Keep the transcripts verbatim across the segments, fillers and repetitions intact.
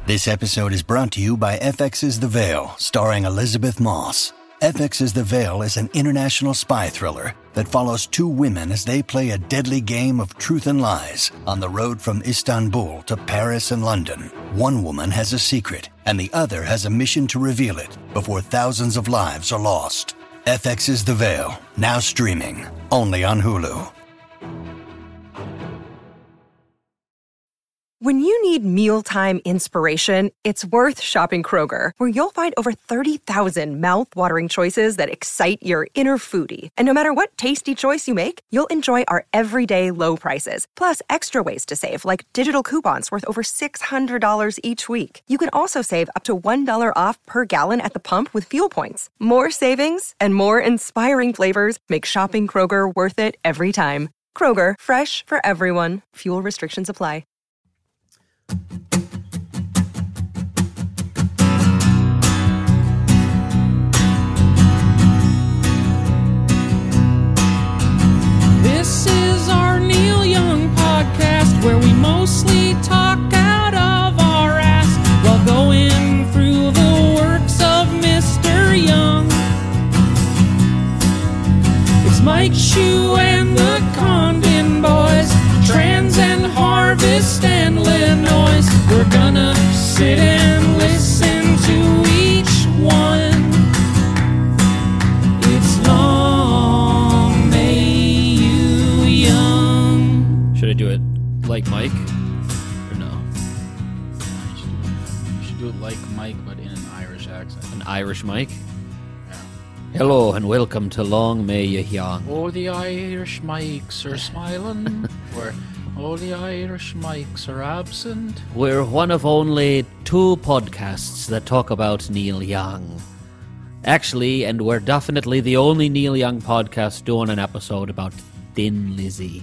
This episode is brought to you by F X's The Veil, starring Elizabeth Moss. F X's The Veil is an international spy thriller that follows two women as they play a deadly game of truth and lies on the road from Istanbul to Paris and London. One woman has a secret, and the other has a mission to reveal it before thousands of lives are lost. F X's The Veil, now streaming, only on Hulu. When you need mealtime inspiration, it's worth shopping Kroger, where you'll find over thirty thousand mouth-watering choices that excite your inner foodie. And no matter what tasty choice you make, you'll enjoy our everyday low prices, plus extra ways to save, like digital coupons worth over six hundred dollars each week. You can also save up to one dollar off per gallon at the pump with fuel points. More savings and more inspiring flavors make shopping Kroger worth it every time. Kroger, fresh for everyone. Fuel restrictions apply. This is our Neil Young podcast, where we mostly talk out of our ass while going through the works of Mister Young. It's Mike Shue and the Condon Boys, Trans and Harvest and Illinois. We're gonna sit and listen to each one. It's Long May You Young. Should I do it like Mike or no? You should, do it, you should do it like Mike, but in an Irish accent. An Irish Mike? Yeah. Hello and welcome to Long May You Young. Oh, the Irish Mikes are smiling. Or, oh, the Irish Mikes are absent. We're one of only two podcasts that talk about Neil Young. Actually, and we're definitely the only Neil Young podcast doing an episode about Thin Lizzy.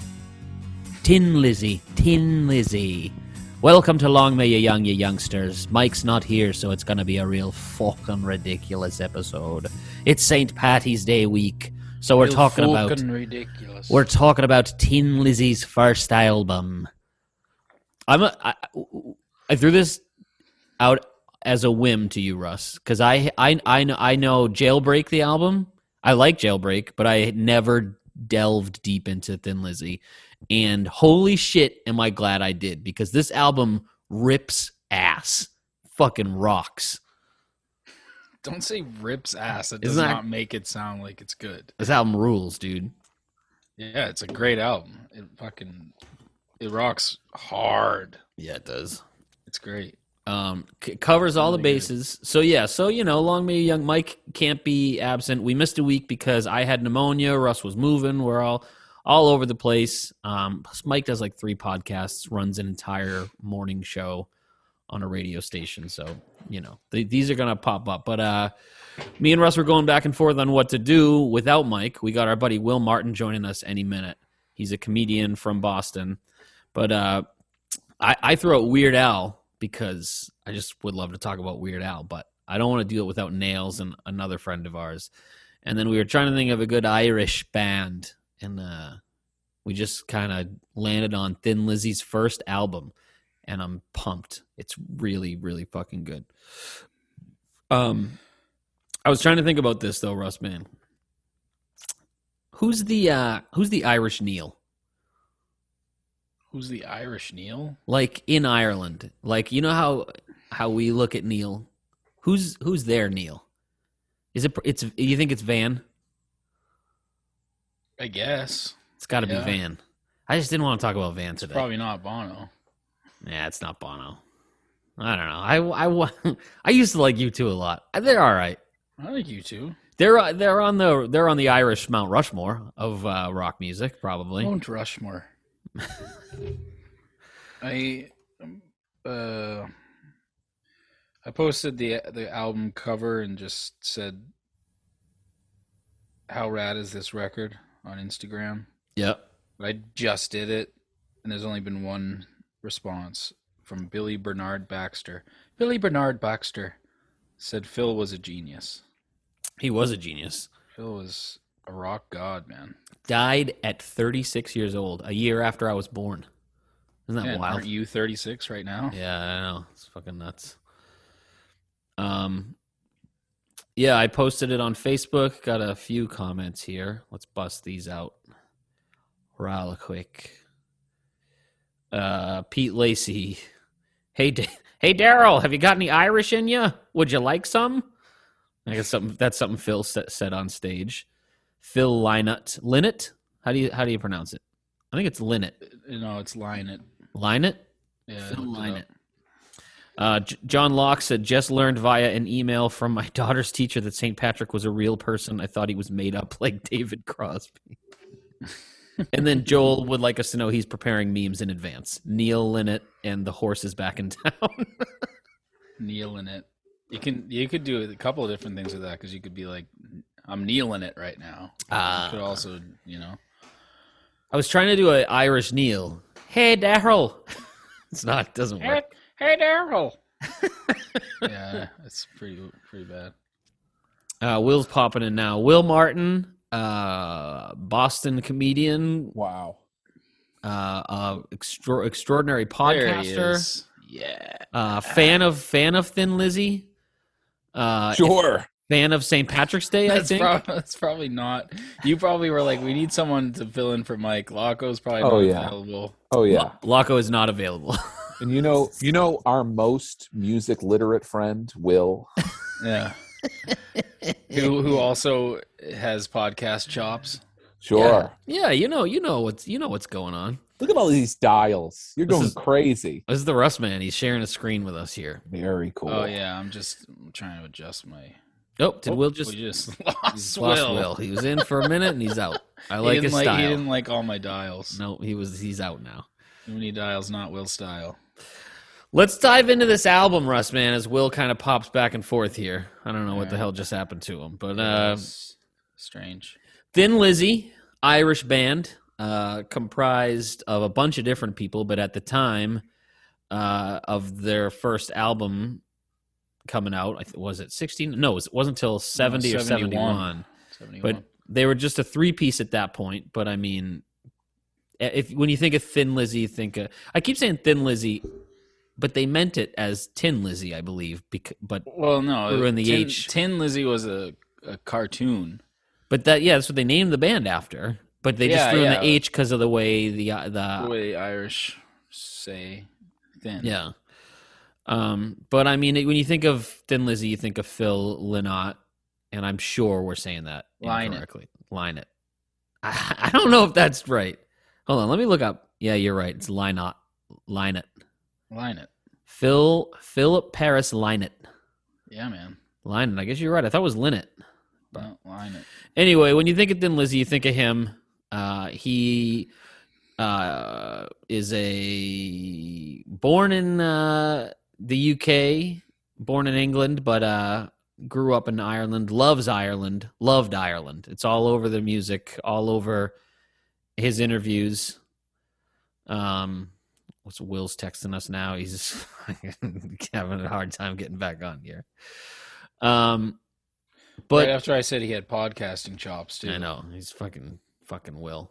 Tin Lizzy, Tin Lizzy. Welcome to Long May You Young, you youngsters. Mike's not here, so it's gonna be a real fucking ridiculous episode. It's Saint Patty's Day week, so we're Real talking about fucking ridiculous. we're talking about Tin Lizzy's first album. I'm a, I, I threw this out as a whim to you, Russ, because I I I know I know Jailbreak, the album. I like Jailbreak, but I never delved deep into Thin Lizzy. And holy shit, am I glad I did, because this album rips ass. Fucking rocks. Don't say rips ass. It does Isn't that- not make it sound like it's good. This album rules, dude. Yeah, it's a great album. It fucking, it rocks hard. Yeah, it does. It's great. Um, c- covers all the Really good. bases. So yeah, so you know, Long May You Young. Mike can't be absent. We missed a week because I had pneumonia. Russ was moving. We're all all over the place. Um, plus Mike does like three podcasts, runs an entire morning show on a radio station. So you know, th- these are gonna pop up. But uh, me and Russ were going back and forth on what to do without Mike. We got our buddy Will Martin joining us any minute. He's a comedian from Boston. But uh, I, I throw out Weird Al, because I just would love to talk about Weird Al, but I don't want to do it without Nails and another friend of ours. And then we were trying to think of a good Irish band, and uh, we just kind of landed on Thin Lizzy's first album, and I'm pumped. It's really, really fucking good. Um, I was trying to think about this though, Russ, man. Who's the uh, who's the Irish Neil? Who's the Irish Neil? Like in Ireland, like you know how how we look at Neil. Who's who's their Neil? Is it? It's. You think it's Van? I guess. It's got to Yeah. be Van. I just didn't want to talk about Van It's today. probably not Bono. Yeah, it's not Bono. I don't know. I, I, wa- I used to like U two a lot. They're all right. I like you too. They're they're on the they're on the Irish Mount Rushmore of uh, rock music, probably. Mount Rushmore. I uh I posted the the album cover and just said, "How rad is this record?" on Instagram. Yep. I just did it, and there's only been one response from Billy Bernard Baxter. Billy Bernard Baxter said Phil was a genius. He was a genius. Phil was a rock god, man. Died at thirty-six years old, a year after I was born. Isn't that Yeah, wild? aren't you thirty-six right now? Yeah, I know. It's fucking nuts. Um, yeah, I posted it on Facebook. Got a few comments here. Let's bust these out real quick. Uh, Pete Lacey. Hey, D- hey, Daryl, have you got any Irish in you? Would you like some? I guess something that's something Phil said, said on stage. Phil Lynott. Lynott? How do you how do you pronounce it? I think it's Lynott. You know, it's line it. Lynott? Yeah, Phil I looked it Lynott. up. Uh, J- John Locke said, just learned via an email from my daughter's teacher that Saint Patrick was a real person. I thought he was made up like David Crosby. And then Joel would like us to know he's preparing memes in advance. Neil Lynott and the horse is back in town. Kneeling it. You can you could do a couple of different things with that because you could be like, I'm kneeling it right now. Ah. You could also, you know, I was trying to do an Irish Neil. Hey, Daryl. It's not, doesn't hey, work. hey Daryl. Yeah, it's pretty pretty bad. Uh, Will's popping in now. Will Martin, uh, Boston comedian, Wow. uh, uh, extra- extraordinary There he podcaster, is. Yeah. uh, fan of fan of Thin Lizzy, uh, Sure. fan of Saint Patrick's Day. I That's, think. prob- that's probably not. You probably were like, we need someone to fill in for Mike. Laco's probably Oh, not yeah. available. Oh yeah. Laco is not available. And you know, you know, our most music literate friend, Will. Yeah. who who also has podcast chops. Sure. Yeah, you know, you know what's you know what's going on. Look at all these dials. You're This going is- crazy. This is the Russ man. He's sharing a screen with us here. Very cool. Oh yeah, I'm just trying to adjust my. Oh, did Will just we just he's lost, lost Will. Will? He was in for a minute and he's out. I He like didn't his like, style. He didn't like all my dials. No, he was he's out now. Too many dials, not Will style. Let's dive into this album, Russ, man, as Will kind of pops back and forth here. I don't know what the Alright. hell just happened to him. But Yeah, uh, it's strange. Thin Lizzy, Irish band, uh, comprised of a bunch of different people, but at the time uh, of their first album coming out, I th- was it sixteen? No, it wasn't until seventy or seventy-one. seventy-one. But they were just a three-piece at that point. But, I mean, if when you think of Thin Lizzy, you think of... I keep saying Thin Lizzy... But they meant it as Tin Lizzy, I believe. Bec- but well, no, threw in the Tin, H. Tin Lizzy was a, a cartoon. but that yeah, that's what they named the band after. But they just Yeah, threw in yeah. the H because of the way the uh, the the way Irish say thin. yeah. Um, but I mean, when you think of Thin Lizzy, you think of Phil Lynott, and I'm sure we're saying that Line it. incorrectly. Line it. I, I don't know if that's right. Hold on, let me look up. Yeah, you're right. It's Lynott. Line it. Line it. Phil Philip Paris Lynott. Yeah, man. Lynott. I guess you're right. I thought it was Lynott. No, line it. Anyway, when you think of Thin Lizzy, you think of him. Uh, he uh, is a born in uh, the U K, born in England, but uh, grew up in Ireland. Loves Ireland. Loved Ireland. It's all over the music, all over his interviews. Um, what's Will's texting us now? He's having a hard time getting back on here. Um. But right after I said he had podcasting chops too. I know he's fucking fucking Will.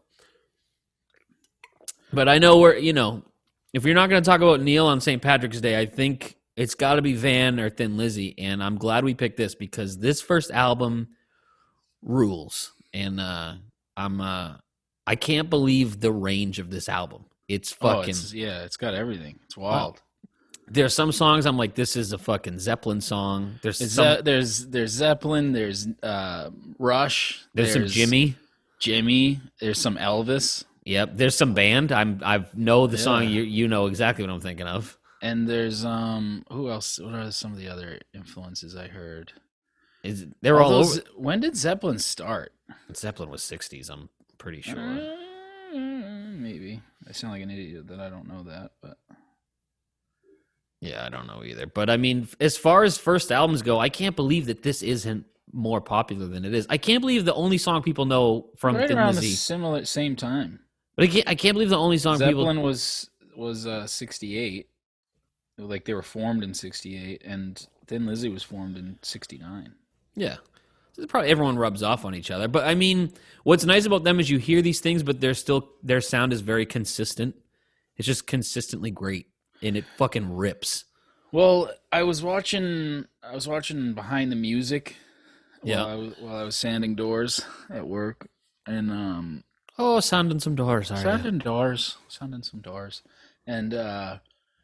But I know we're you know if you're not going to talk about Neil on Saint Patrick's Day, I think it's got to be Van or Thin Lizzy, and I'm glad we picked this because this first album rules, and uh, I'm uh, I can't believe the range of this album. It's Oh, fucking. it's, yeah, it's got everything. It's wild. There's some songs I'm like, this is a fucking Zeppelin song. There's It's some, Ze- there's there's Zeppelin. There's uh, Rush. there's some Jimmy. Jimmy. There's some Elvis. Yep, there's some band. I'm I know the Yeah. song. You you know exactly what I'm thinking of. And there's um who else? What are some of the other influences I heard? Is they're all those, over. When did Zeppelin start? Zeppelin was sixties. I'm pretty sure. Uh, maybe I sound like an idiot that I don't know that, but Yeah, I don't know either. But I mean, as far as first albums go, I can't believe that this isn't more popular than it is. I can't believe the only song people know from right Thin around the Lizzy. similar same time. But I can't, I can't believe the only song Zeppelin people. was was uh, sixty-eight. Like they were formed in sixty-eight, and Thin Lizzy was formed in sixty-nine. Yeah. So probably everyone rubs off on each other. But I mean, what's nice about them is you hear these things, but they're still their sound is very consistent. It's just consistently great, and it fucking rips. Well, I was watching. I was watching Behind the Music. Yeah. While I was, while I was sanding doors at work, and um, Oh, sounding some doors. Are you? sanding doors, sanding some doors, and uh,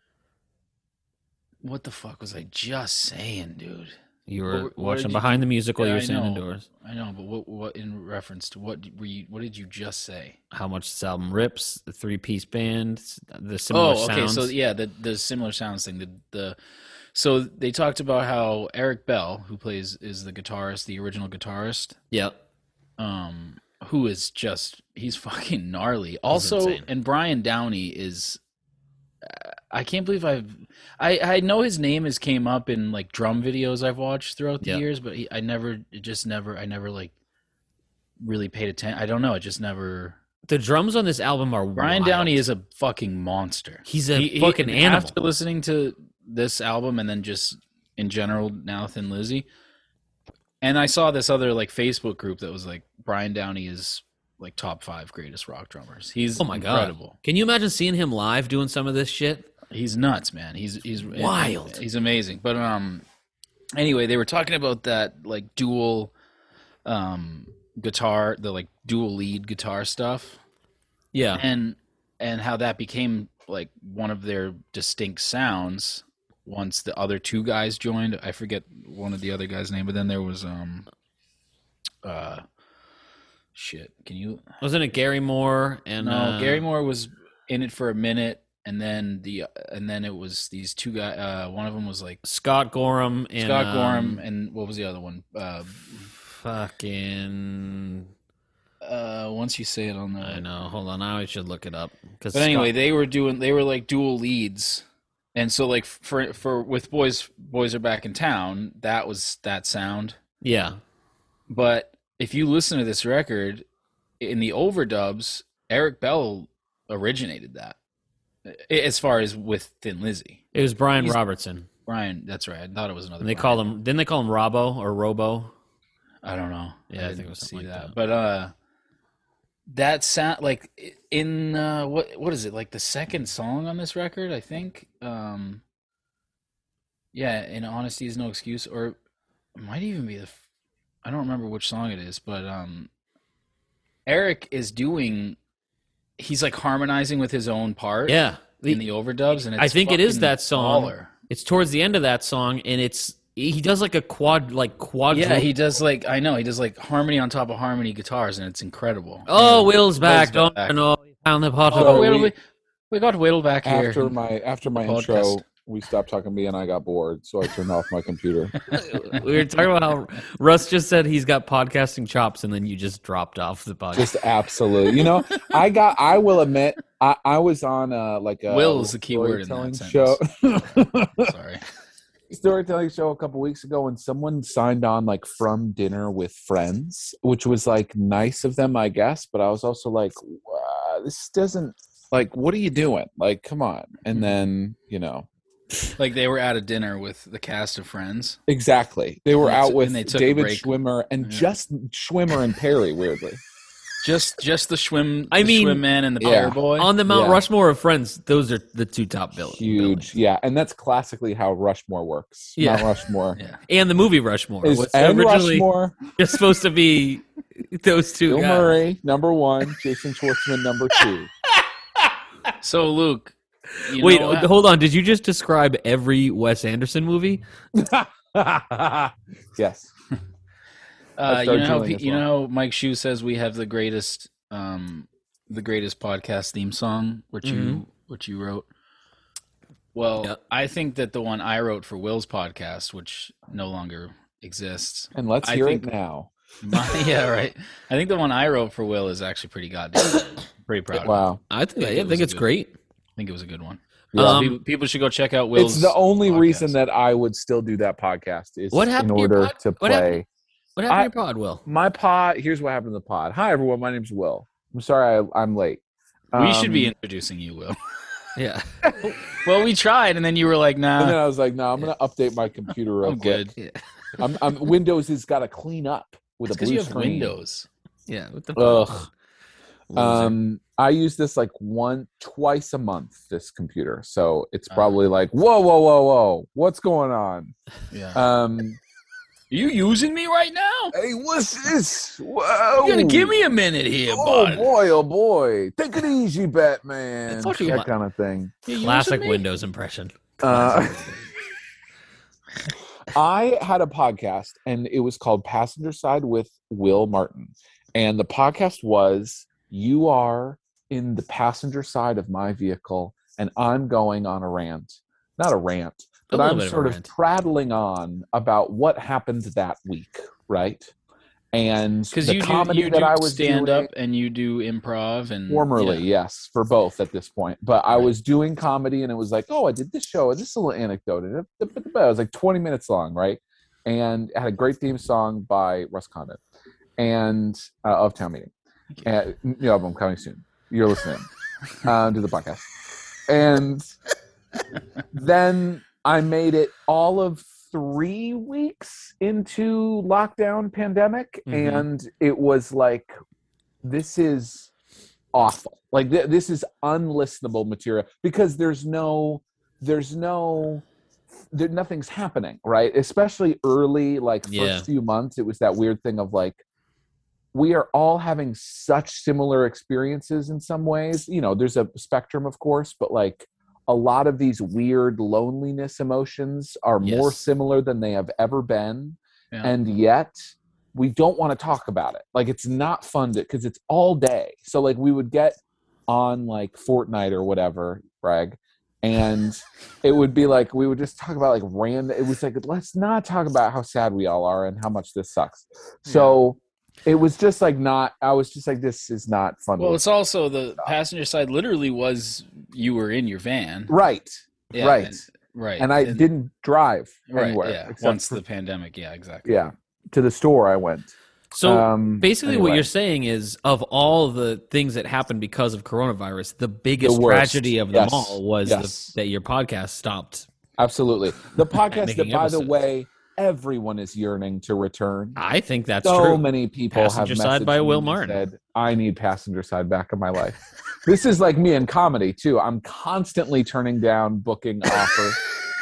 what the fuck was I just saying, dude? You were What- what watching did you Behind do? the Music while Yeah, you were I sanding know. doors. I know, but what? What in reference to what were you? What did you just say? How much this album rips, the three-piece band, the similar Oh, okay. sounds. So yeah, the the similar sounds thing. The the so they talked about how Eric Bell, who plays is the guitarist, the original guitarist, Yeah. um, who is just he's fucking gnarly. Also, insane. and Brian Downey is. uh, I can't believe I've I I know his name has came up in like drum videos I've watched throughout the Yeah. years, but he, I never it just never I never like really paid attention. I don't know. It just never. The drums on this album are Brian wild. Downey is a fucking monster. He's a He- he- fucking animal. After listening to this album and then just in general now Thin Lizzy, and I saw this other like Facebook group that was like Brian Downey is like top five greatest rock drummers. He's Oh my incredible. god! Can you imagine seeing him live doing some of this shit? He's nuts, man. He's he's Wild. He's amazing. But um, anyway, they were talking about that like dual, um, guitar, the like dual lead guitar stuff, Yeah. and and how that became like one of their distinct sounds once the other two guys joined. I forget one of the other guys' name, but then there was um, uh, shit. Can you? Wasn't it Gary Moore and No, uh, Gary Moore was in it for a minute, and then the and then it was these two guys. Uh, one of them was like Scott Gorham and Scott um, Gorham, and what was the other one? Uh, fucking. uh, once you say it on the. I know. Hold on. Now I should look it up. Cause But anyway, Scott- they were doing. They were like dual leads, and so like for for with boys, boys are back in town. That was that sound. yeah, But if you listen to this record, in the overdubs, Eric Bell originated that. As far as with Thin Lizzy. it was Brian He's- Robertson. Brian, that's right. I thought it was another. And they Brian. call him. Didn't they call him Robbo or Robo? I don't know. Yeah, I think didn't it was see something like that. But uh, that sound like in uh, what what is it like the second song on this record? I think. Um, yeah, in honesty is no excuse, or it might even be the. f- I don't remember which song it is, but um, Eric is doing. He's like harmonizing with his own part. Yeah. in the overdubs, and it's I think it is fucking that song. baller. It's towards the end of that song, and it's he does like a quad, like quad. Yeah, he does like I know he does like harmony on top of harmony guitars, and it's incredible. Oh, And Will's back! Will's Don't back. you know? He found the pot. Oh, So Will, we- we, we got Will back here. After my after my Podcast. intro, we stopped talking to me and I got bored, so I turned off my computer. We were talking about how Russ just said he's got podcasting chops, and then you just dropped off the podcast. Just absolutely. You know, I got. I will admit, I, I was on uh like a Will is the key word in that storytelling show. Sorry. storytelling show a couple weeks ago, and someone signed on like From Dinner with Friends, which was like nice of them, I guess. But I was also like, wow, this doesn't like. What are you doing? Like, come on. And then you know. Like they were at a dinner with the cast of Friends. Exactly. They were And they out took- with and they took a David break. Schwimmer and Yeah. just Schwimmer and Perry, weirdly. Just just the swim I the mean, swim man and the yeah. bear boy. On the Mount Yeah. Rushmore of Friends, those are the two top bill- Huge. buildings. Yeah. And that's classically how Rushmore works. Yeah. Mount Rushmore Yeah. And the movie Rushmore is was and originally Rushmore, just supposed to be those two Bill guys. Murray, number one, Jason Schwartzman, number two. So Luke, you Wait, know, hold on. Did you just describe every Wes Anderson movie? Yes. uh, That's you our know how Julian pe- as you well. know how Mike Shue says we have the greatest um the greatest podcast theme song, which you Mhm. which you wrote. Well, Yep. I think that the one I wrote for Will's podcast, which no longer exists. And let's I hear think- it now. My, yeah, right. I think the one I wrote for Will is actually pretty goddamn good. Pretty proud of it. Wow. I think, think I it think was it's good. great. I think it was a good one. Yeah. Um, people, people should go check out Will's. It's the only podcast. reason that I would still do that podcast is What happened in to your order pod- to what happened- play. What happened I- to your pod, Will? My pod, here's what happened to the pod. Hi, everyone. My name's Will. I'm sorry I, I'm late. we should be Um, introducing you, Will. Yeah. Well, we tried, and then you were like, And then "Nah, I was like, no, I'm going to update my computer real I'm quick. good." I'm, I'm, Windows has got to clean up with It's a because blue you have screen. Windows. Yeah. What the fuck? Ugh. Um, I use this like one, twice a month, this computer. So it's Uh. probably like, whoa, whoa, whoa, whoa. What's going on? Yeah. Um, Are you using me right now? hey, what's this? Whoa. You gotta give me a minute here, Oh bud. boy, oh boy. Take it easy, Batman. That's what you that want. kind of thing. You using Classic me? Windows impression. Uh, I had a podcast and it was called Passenger Side with Will Martin. And the podcast was, you are in the passenger side of my vehicle and I'm going on a rant. Not a rant, A but little I'm bit of a sort of rant. prattling on about what happened that week, right? And Because the you do, comedy you that do I was stand doing, up and you do improv and formerly, yeah. yes, for both at this point. But I Right. was doing comedy, and it was like, oh, I did this show, and this little anecdote, and it, it was like twenty minutes long, right? And it had a great theme song by Russ Condon, and uh, of Town Meeting. And new album coming soon. You're listening um, to the podcast, and then I made it all of three weeks into lockdown pandemic, Mhm. and it was like, this is awful. Like th- this is unlistenable material because there's no, there's no, there, nothing's happening, right? Especially early, like first Yeah. few months, it was that weird thing of like, we are all having such similar experiences in some ways. You know, there's a spectrum, of course, but like a lot of these weird loneliness emotions are more Yes. similar than they have ever been. Yeah. And yet we don't want to talk about it. Like it's not fun to, because it's all day. So like we would get on like Fortnite or whatever, brag, and it would be like we would just talk about like random. It was like, let's not talk about how sad we all are and how much this sucks. So it was just like not. I was just like, this is not fun. to Well, listen it's also the passenger side literally was you were in your van. Right. Yeah, right. And, right. And I didn't drive right, anywhere. yeah. except Once for- the pandemic, yeah, exactly. yeah. To the store I went. So Um, basically, what anyway. you're saying is, of all the things that happened because of coronavirus, the biggest The worst. tragedy of them Yes. all was Yes. the, that your podcast stopped. Absolutely. The podcast Making that, by the episodes. way, everyone is yearning to return. I think that's so true. many people Passenger have Side messaged by me Will and Martin. said, I need Passenger Side back in my life. This is like me in comedy, too. I'm constantly turning down booking offers.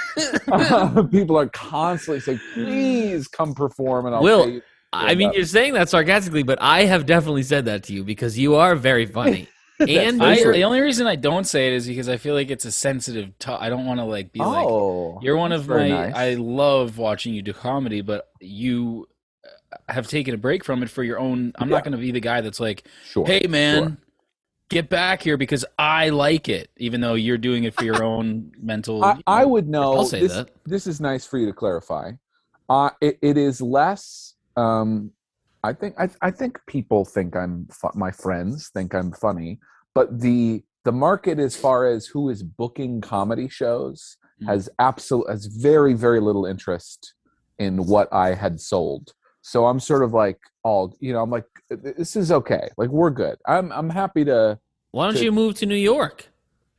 Uh, people are constantly saying, please come perform. And I'll Will, pay you. I mean, up. you're saying that sarcastically, but I have definitely said that to you because you are very funny. and I, you're- the only reason I don't say it is because I feel like it's a sensitive. To- I don't want to like be like. Oh, You're one that's of very my. nice. I love watching you do comedy, but you have taken a break from it for your own. I'm Yeah. not going to be the guy that's like, Sure, "Hey, man, sure. get back here," because I like it, even though you're doing it for your own mental. I, you I know. would know. I'll say this, that. this is nice for you to clarify. Uh, it, it is less. Um, I think. I, I think people think I'm. Fu- my friends think I'm funny, but the the market as far as who is booking comedy shows Mhm. has absolute has very very little interest in what I had sold. So I'm sort of like all you know. I'm like, this is okay. Like we're good. I'm I'm happy to. why don't to- you move to New York?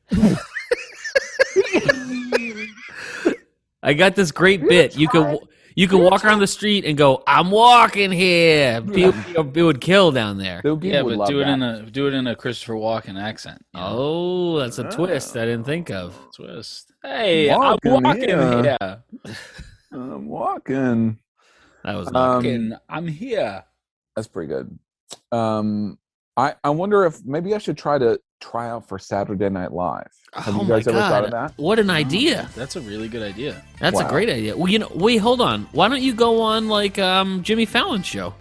I got this great bit. You could you could walk around the street and go, "I'm walking here." People it would kill down there. People Yeah, would but love do it that. in a do it in a Christopher Walken accent. you know? Oh, that's a twist I didn't think of. Twist. Hey, Walking I'm walking here. here. I'm walking. That was not Um, Walking. I'm here. That's pretty good. Um, I I wonder if maybe I should try to try out for Saturday Night Live. Have oh you guys my ever God. thought of that? What an idea. That's a really good idea. That's a Wow. great idea. Well, you know, wait, hold on. Why don't you go on like um, Jimmy Fallon's show?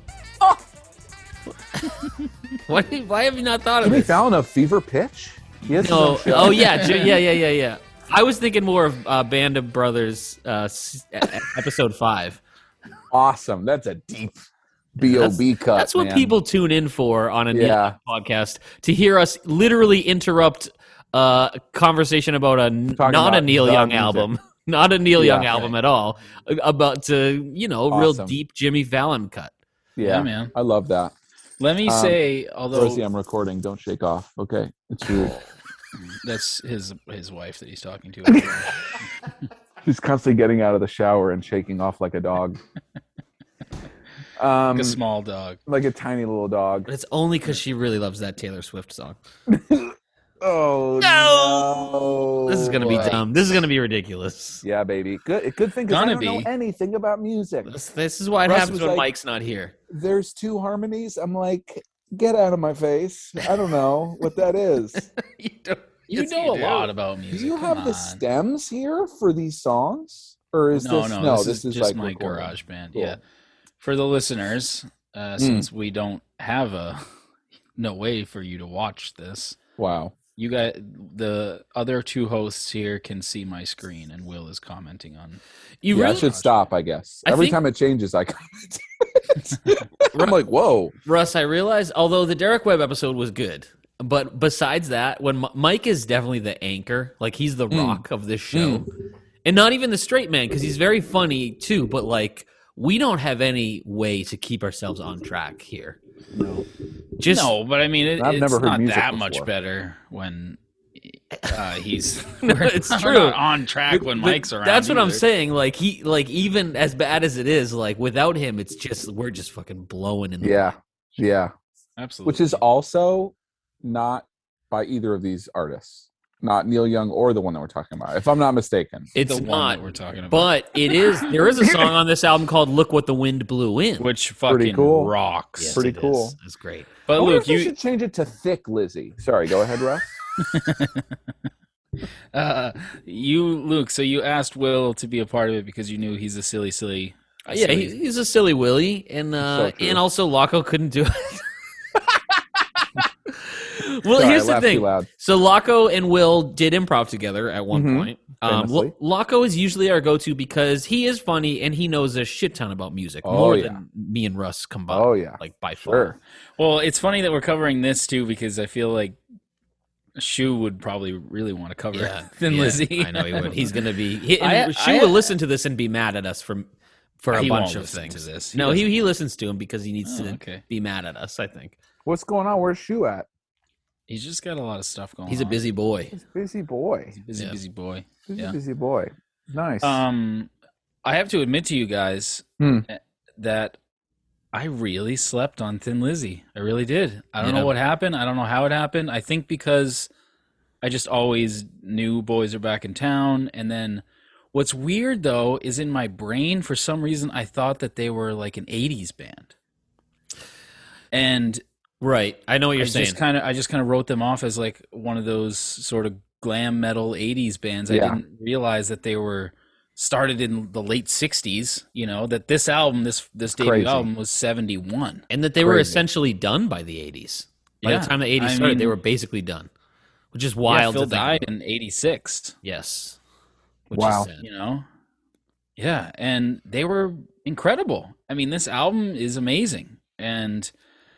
why, why have you not thought of Jimmy this? Fallon of Fever Pitch? He has his No. own show. Oh yeah, J- yeah, yeah, yeah, yeah. I was thinking more of uh, Band of Brothers, uh, s- e- episode five. Awesome. That's a deep B O B cut. That's what man. people tune in for on a Neil Yeah. Young podcast, to hear us literally interrupt uh, a conversation about a n- Talking not a about Neil the Young music. album, not a Neil Young Yeah. album at all, about to you know real Awesome. deep Jimmy Fallon cut. Yeah, Yeah, man. I love that. Let me Um, say, although Rosie, I'm recording. Don't shake off. Okay, it's you. that's his his wife that he's talking to. She's constantly getting out of the shower and shaking off like a dog. Um, Like a small dog. like a tiny little dog. But it's only because she really loves that Taylor Swift song. Oh No! no! This is gonna be boy. dumb. This is gonna be ridiculous. Yeah, baby. Good. Good thing 'cause I Gonna don't know be. anything about music. This, this is why it Russ happens was when like- Mike's not here. There's two harmonies. I'm like, get out of my face. I don't know what that is. you don't, You yes, know a do. lot about Do music. you Come have the on. stems here for these songs, or is No, this no, no? this, This, is, is just like my recording. garage band. Cool. Yeah. For the listeners, uh, Mm. since we don't have a no way for you to watch this, Wow. you got the other two hosts here can see my screen, and Will is commenting on. You yeah, really, I should stop. I guess I every think- time it changes, I comment. I'm like, whoa. Russ, I realized, although the Derek Webb episode was good, but besides that, when M- Mike is definitely the anchor, like he's the Mm. rock of this show, and not even the straight man because he's very funny too. But like, we don't have any way to keep ourselves on track here. No. Just no, but I mean, it, I've it's never heard not music that much before. better when uh, he's. No, we're it's not true. on track when But Mike's around. That's what I'm either. saying. Like he, like even as bad as it is, like without him, it's just we're just fucking blowing in the Yeah, yeah. Absolutely. Which is also not by either of these artists, not Neil Young or the one that we're talking about, if I'm not mistaken. It's the one not. that we're talking about, But it is. There is a song on this album called "Look What the Wind Blew In." which Pretty fucking cool. rocks. Yes, pretty it is. cool. It's great. But I wonder Luke, if we you should change it to Thick Lizzy. Sorry, go ahead, Russ. uh, you Luke. So you asked Will to be a part of it because you knew he's a silly, silly. a Yeah, silly- he, he's a silly Willy, and uh, So true. and also Laco couldn't do it. Well, Sorry, here's I the laughed too thing. loud. So Laco and Will did improv together at one Mhm. point. Um, Famously. L- Laco is usually our go-to because he is funny and he knows a shit ton about music, Oh, more yeah. than me and Russ combined. Oh, yeah. like by far. Sure. Well, it's funny that we're covering this too because I feel like Shu would probably really want to cover Yeah, Thin yeah, Lizzy. I know he would. He's gonna be. He, I- and she I- will listen to this and be mad at us for for a He bunch won't of listen things. to this. He No, he doesn't. he listens to him because he needs Oh, to okay. be mad at us. I think What's going on? Where's Shu at? He's just got a lot of stuff going. he's a on. busy boy. He's a busy boy. busy, Yeah. busy boy. He's Yeah. a busy boy. Nice. Um, I have to admit to you guys Hmm. that I really slept on Thin Lizzy. I really did. I don't Yeah. know what happened. I don't know how it happened. I think because I just always knew Boys Are Back in Town. And then what's weird, though, is in my brain, for some reason, I thought that they were like an eighties band. And Right. I know what you're I saying. just kind of I just kind of wrote them off as like one of those sort of glam metal eighties bands. I Yeah. didn't realize that they were started in the late sixties, you know, that this album, this this debut Crazy. album was seventy-one. and that they were Crazy. essentially done by the eighties. By Yeah, the time the eighties I started, they mean- were basically done, which is Yeah, wild. Phil to think died about. in eighty-six, Yes. Which Wow. Is sad. you know. Yeah, and they were incredible. I mean, this album is amazing. And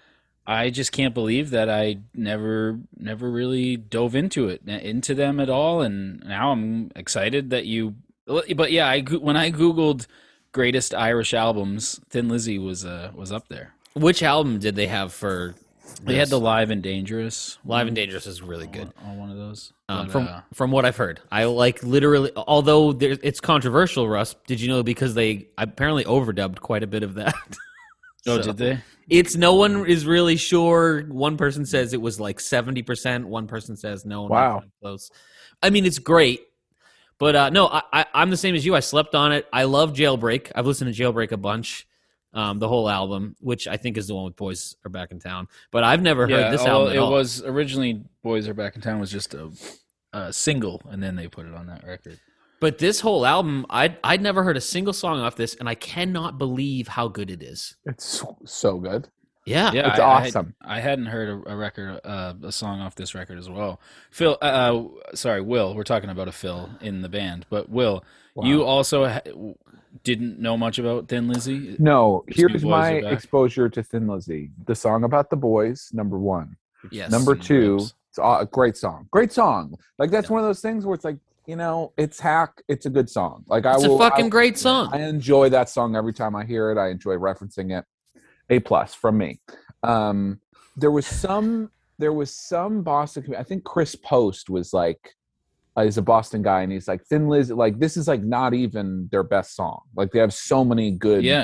I just can't believe that I never never really dove into it into them at all, and now I'm excited that you. But yeah, I go- when I googled greatest Irish albums, Thin Lizzy was uh was up there. Which album did they have for? They had this? the Live and Dangerous, Live and Dangerous is really good. on one of those. Um, But, from uh, from what I've heard, I like literally. Although there, it's controversial, Russ. Did you know because they apparently overdubbed quite a bit of that? oh, So, did they? It's no one is really sure. One person says it was like seventy percent. One person says no. not Wow. even close. I mean, it's great, but uh, no, I, I, I'm the same as you. I slept on it. I love Jailbreak. I've listened to Jailbreak a bunch, um, the whole album, which I think is the one with Boys Are Back in Town. But I've never heard this well, album at it all. was originally Boys Are Back in Town was just a, a single, and then they put it on that record. But this whole album, I'd I'd never heard a single song off this, and I cannot believe how good it is. It's so, so good. Yeah, Yeah, It's I, I had- awesome. I, hadn't heard a, a record, uh, a song off this record as well. Phil, uh, uh, sorry, Will. We're talking about a Phil in the band, but Will, Wow. you also ha- didn't know much about Thin Lizzy. No, Just New here's Boys my Are Back. exposure to Thin Lizzy. The song about the boys, number one. yes. Number Some two, rips. it's a great song. Great song. Like that's one of those things where it's like, you know, it's hack. It's a good song. Like I It's will. a fucking I, great song. I enjoy that song every time I hear it. I enjoy referencing it. A plus from me. Um, there was some. There was some Boston. commu- I think Chris Post was like, uh, he's a Boston guy, and he's like, Thin Lizzy. Like this is like not even their best song. Like they have so many good Yeah,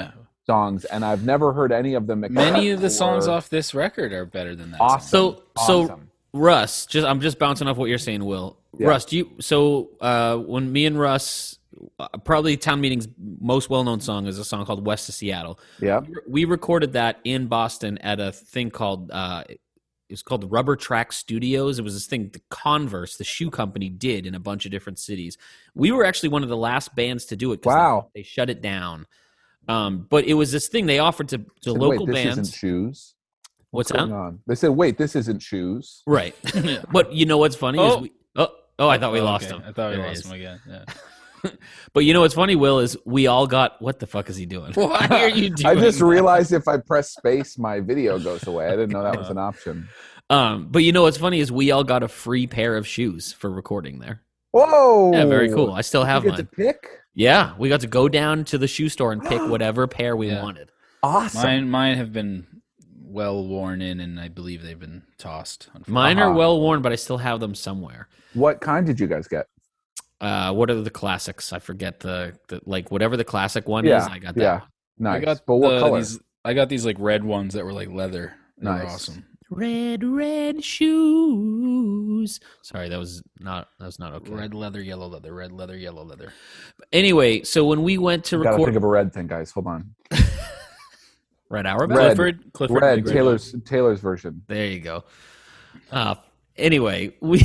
songs, and I've never heard any of them. Many of the except songs for- off this record are better than that. Awesome. song. So so Awesome. Russ, just I'm just bouncing off what you're saying, Will. Yeah. Russ, do you so uh, when me and Russ uh, probably Town Meeting's most well-known song is a song called West of Seattle. Yeah. We recorded that in Boston at a thing called uh, it was called the Rubber Track Studios. It was this thing the Converse, the shoe company, did in a bunch of different cities. We were actually one of the last bands to do it. 'Cause Wow. They, they shut it down. Um, but it was this thing they offered to, to Said, local Wait, this bands. isn't shoes. What's going that? on? They said, "Wait, this isn't shoes." Right. But you know what's funny Oh. is we, oh oh I thought we Oh, lost okay. him. I thought we There he lost is. him again. Yeah. But you know what's funny, Will, is we all got what the fuck is he doing? Why are you doing I just that? realized if I press space, my video goes away. I didn't know that was an option. Um, but you know what's funny is we all got a free pair of shoes for recording there. Whoa! Yeah, very cool. I still have you get mine. to pick. Yeah, we got to go down to the shoe store and pick whatever pair we Yeah. wanted. Awesome. Mine, mine have been well worn in, and I believe they've been tossed. Mine Uh-huh. are well worn, but I still have them somewhere. What kind did you guys get? Uh, what are the classics? I forget the, the like whatever the classic one is. I got that. yeah. one. Nice. I got but what the- color? These, I got these like red ones that were like leather. They were Nice. awesome. Red, red shoes. Sorry, that was not that was not okay. Red leather, yellow leather, red leather, yellow leather. Anyway, so when we went to Gotta record think of a red thing, guys. Hold on. Red Hour, Red. Clifford, Clifford, Red. Big Red Taylor's Taylor's version. there you go. Uh, anyway, we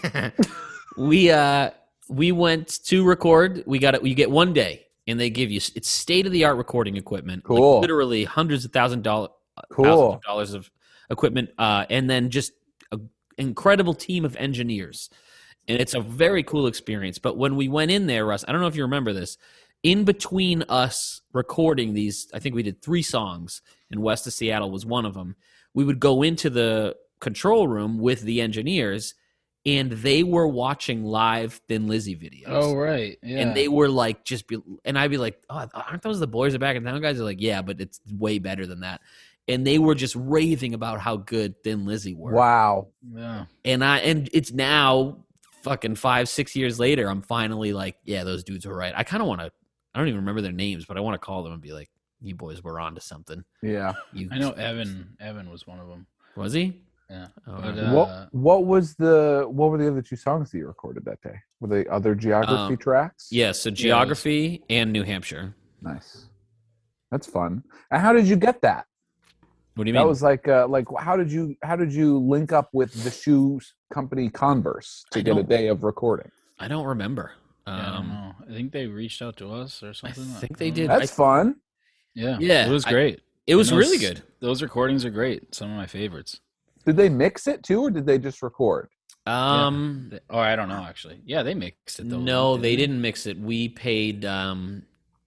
we uh we went to record. We got it. You get one day, and they give you it's state of the art recording equipment. Like, Cool. literally hundreds of thousand dollar Cool. thousands of dollars of equipment, uh, and then just an incredible team of engineers. And it's a very cool experience. But when we went in there, Russ, I don't know if you remember this. In between us recording these, I think we did three songs, and West of Seattle was one of them. We would go into the control room with the engineers, and they were watching live Thin Lizzy videos. Oh right, yeah. And they were like, just be, and I'd be like, oh, aren't those the Boys Are Back in Town guys? They're like, yeah, but it's way better than that. And they were just raving about how good Thin Lizzy were. Wow. yeah. And I, and it's now fucking five, six years later, I'm finally like, yeah, those dudes were right. I kind of want to, I don't even remember their names, but I want to call them and be like, you boys were on to something. Yeah. You, I know Evan. Evan was one of them. Was he? Yeah. Oh, But, yeah. uh, what What was the What were the other two songs that you recorded that day? Were they other geography Um, tracks? Yeah, so Geography and New Hampshire. Nice. That's fun. And how did you get that? What do you That mean? was like, uh, like, how did you how did you link up with the shoe company Converse to I get a don't- day of recording? I don't remember. yeah, I don't Um, know. I think they reached out to us or I something. think they don't did. know. That's I- fun. Yeah. Yeah, It was I- great. It was And those- really good. Those recordings are great. Some of my favorites. Did they mix it too, or did they just record? Um, They- oh, I don't know actually. Yeah, they mixed it though. no, didn't they didn't mix it. We paid um,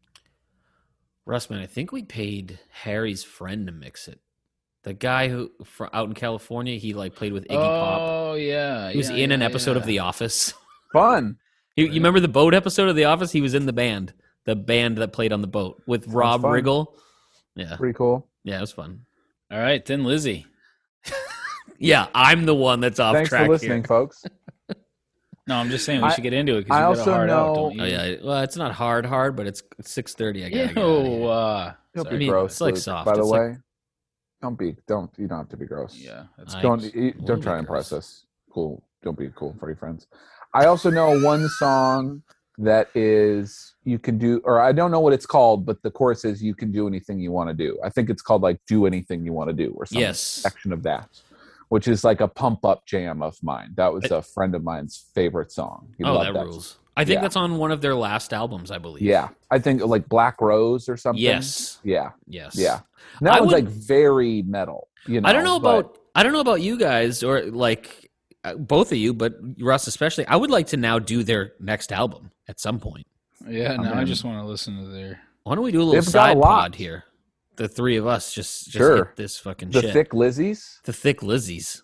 Russman. I think we paid Harry's friend to mix it. The guy who for, out in California, he like played with Iggy Pop. Oh yeah. He was yeah, in an yeah, episode of yeah. The Office. Fun. You, you remember the boat episode of The Office? He was in the band, the band that played on the boat with Rob fun. Riggle. Yeah, Pretty cool. yeah, it was fun. All right, Thin Lizzy. Yeah, I'm the one that's off Thanks track for listening, here. folks. No, I'm just saying we I- should get into it I because you got also a hard out, know- don't you? Oh yeah, well, it's not hard, hard, but it's six thirty. I gotta get Ew, out of here. uh, Don't sorry. be I mean, gross. it's like Luke, soft. By the It's way, like- don't be. Don't. You don't have to be gross. Yeah, that's I- Don't. Nice. You, We'll don't be try and impress gross. us. Cool. Don't be cool for your friends. I also know one song that is you can do, or I don't know what it's called, but the chorus is "You can do anything you want to do." I think it's called like "Do anything you want to do" or some Yes. section of that, which is like a pump up jam of mine. That was a friend of mine's favorite song. He Oh, loved that rules. I think Yeah. that's on one of their last albums, I believe. Yeah, I think like Black Rose or something. Yes. Yeah. Yes. Yeah. And that I one's would- like very metal. You know. I don't know but- about I don't know about you guys or like uh, both of you, but Russ especially. I would like to now do their next album at some point. Yeah, I'm now I in. just want to listen to their. Why don't we do a little They've got a side lot. pod here? The three of us just, just Sure. hit this fucking the shit. Thick Lizzies. the thick Lizzies.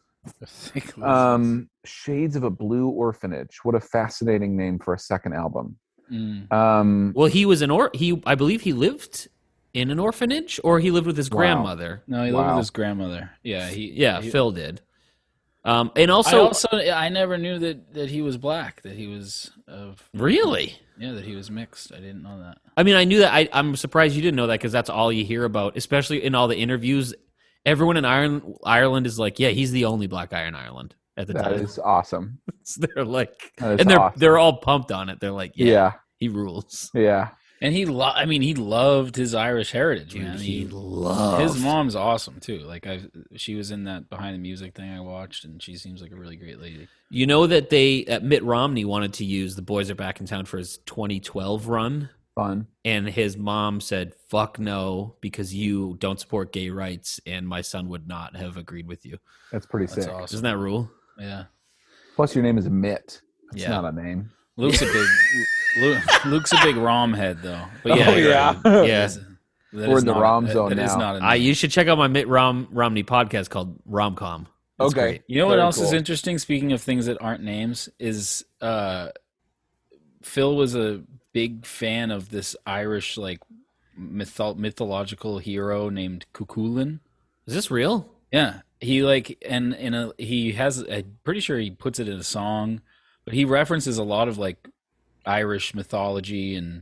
Um, Shades of a Blue Orphanage. What a fascinating name for a second album. Mm. Um, Well, he was an or he. I believe he lived in an orphanage, or he lived with his Wow. grandmother. No, he lived Wow. with his grandmother. Yeah, he. Yeah, he, Phil did. Um, and I also, also I never knew that that he was black. That he was of. really, Yeah, that he was mixed. I didn't know that. I mean, I knew that. I, I'm surprised you didn't know that because that's all you hear about, especially in all the interviews. Everyone in Ireland, Ireland is like, yeah, he's the only black guy in Ireland at the That time. is awesome. So they're like, That is and they're awesome. they're all pumped on it. They're like, yeah, Yeah. he rules. Yeah. And he, lo- I mean, he loved his Irish heritage, Dude, man. he He, loved his mom's awesome too. Like I, she was in that behind the music thing I watched, and she seems like a really great lady. You know that they uh, Mitt Romney wanted to use "The Boys Are Back in Town" for his twenty twelve run, Fun. and his mom said, "Fuck no," because you don't support gay rights, and my son would not have agreed with you. That's pretty That's sick. awesome. Isn't that rule? Yeah, Plus, your name is Mitt. That's Yeah. not a name. Luke's a big, Luke, Luke's a big Rom head though. But yeah, Oh, you're yeah. right. That Yeah. is- that We're is in the not a- Rom that- zone that is now. not a Uh, name. you should check out my Mitt Rom- Romney podcast called Romcom. It's Okay. great. You know what Very else is cool. interesting? Speaking of things that aren't names, is uh, Phil was a big fan of this Irish like mytho- mythological hero named Cuchulainn. Is this real? Yeah, he like and in a he has. I'm pretty sure he puts it in a song, but he references a lot of like Irish mythology and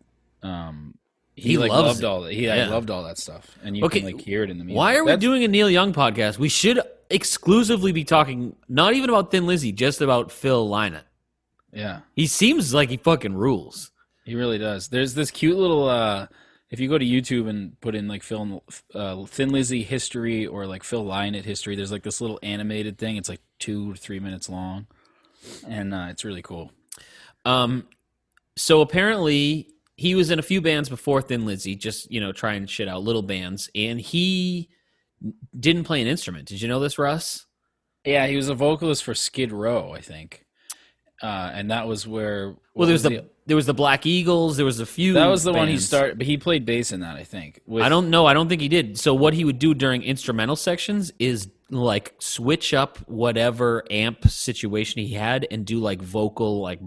um. He, He like loves loved it. all that. He Yeah. like, loved all that stuff, and you Okay, can like hear it in the music. Why are we That's- doing a Neil Young podcast? We should exclusively be talking not even about Thin Lizzy, just about Phil Lynott. Yeah. He seems like he fucking rules. He really does. There's this cute little uh if you go to YouTube and put in like Phil uh, Thin Lizzy history or like Phil Lynott history, there's like this little animated thing. It's like two or three minutes long, and uh, it's really cool. Um, so apparently he was in a few bands before Thin Lizzy, just you know trying shit out, little bands, and he didn't play an instrument. Did you know this, Russ? Yeah, he was a vocalist for Skid Row, I think, uh, and that was where. Well, there was what the there was the Black Eagles. There was a few. that was the one he bands. started, but he played bass in that, I think. with- I don't know. I don't think he did. So what he would do during instrumental sections is like switch up whatever amp situation he had and do like vocal like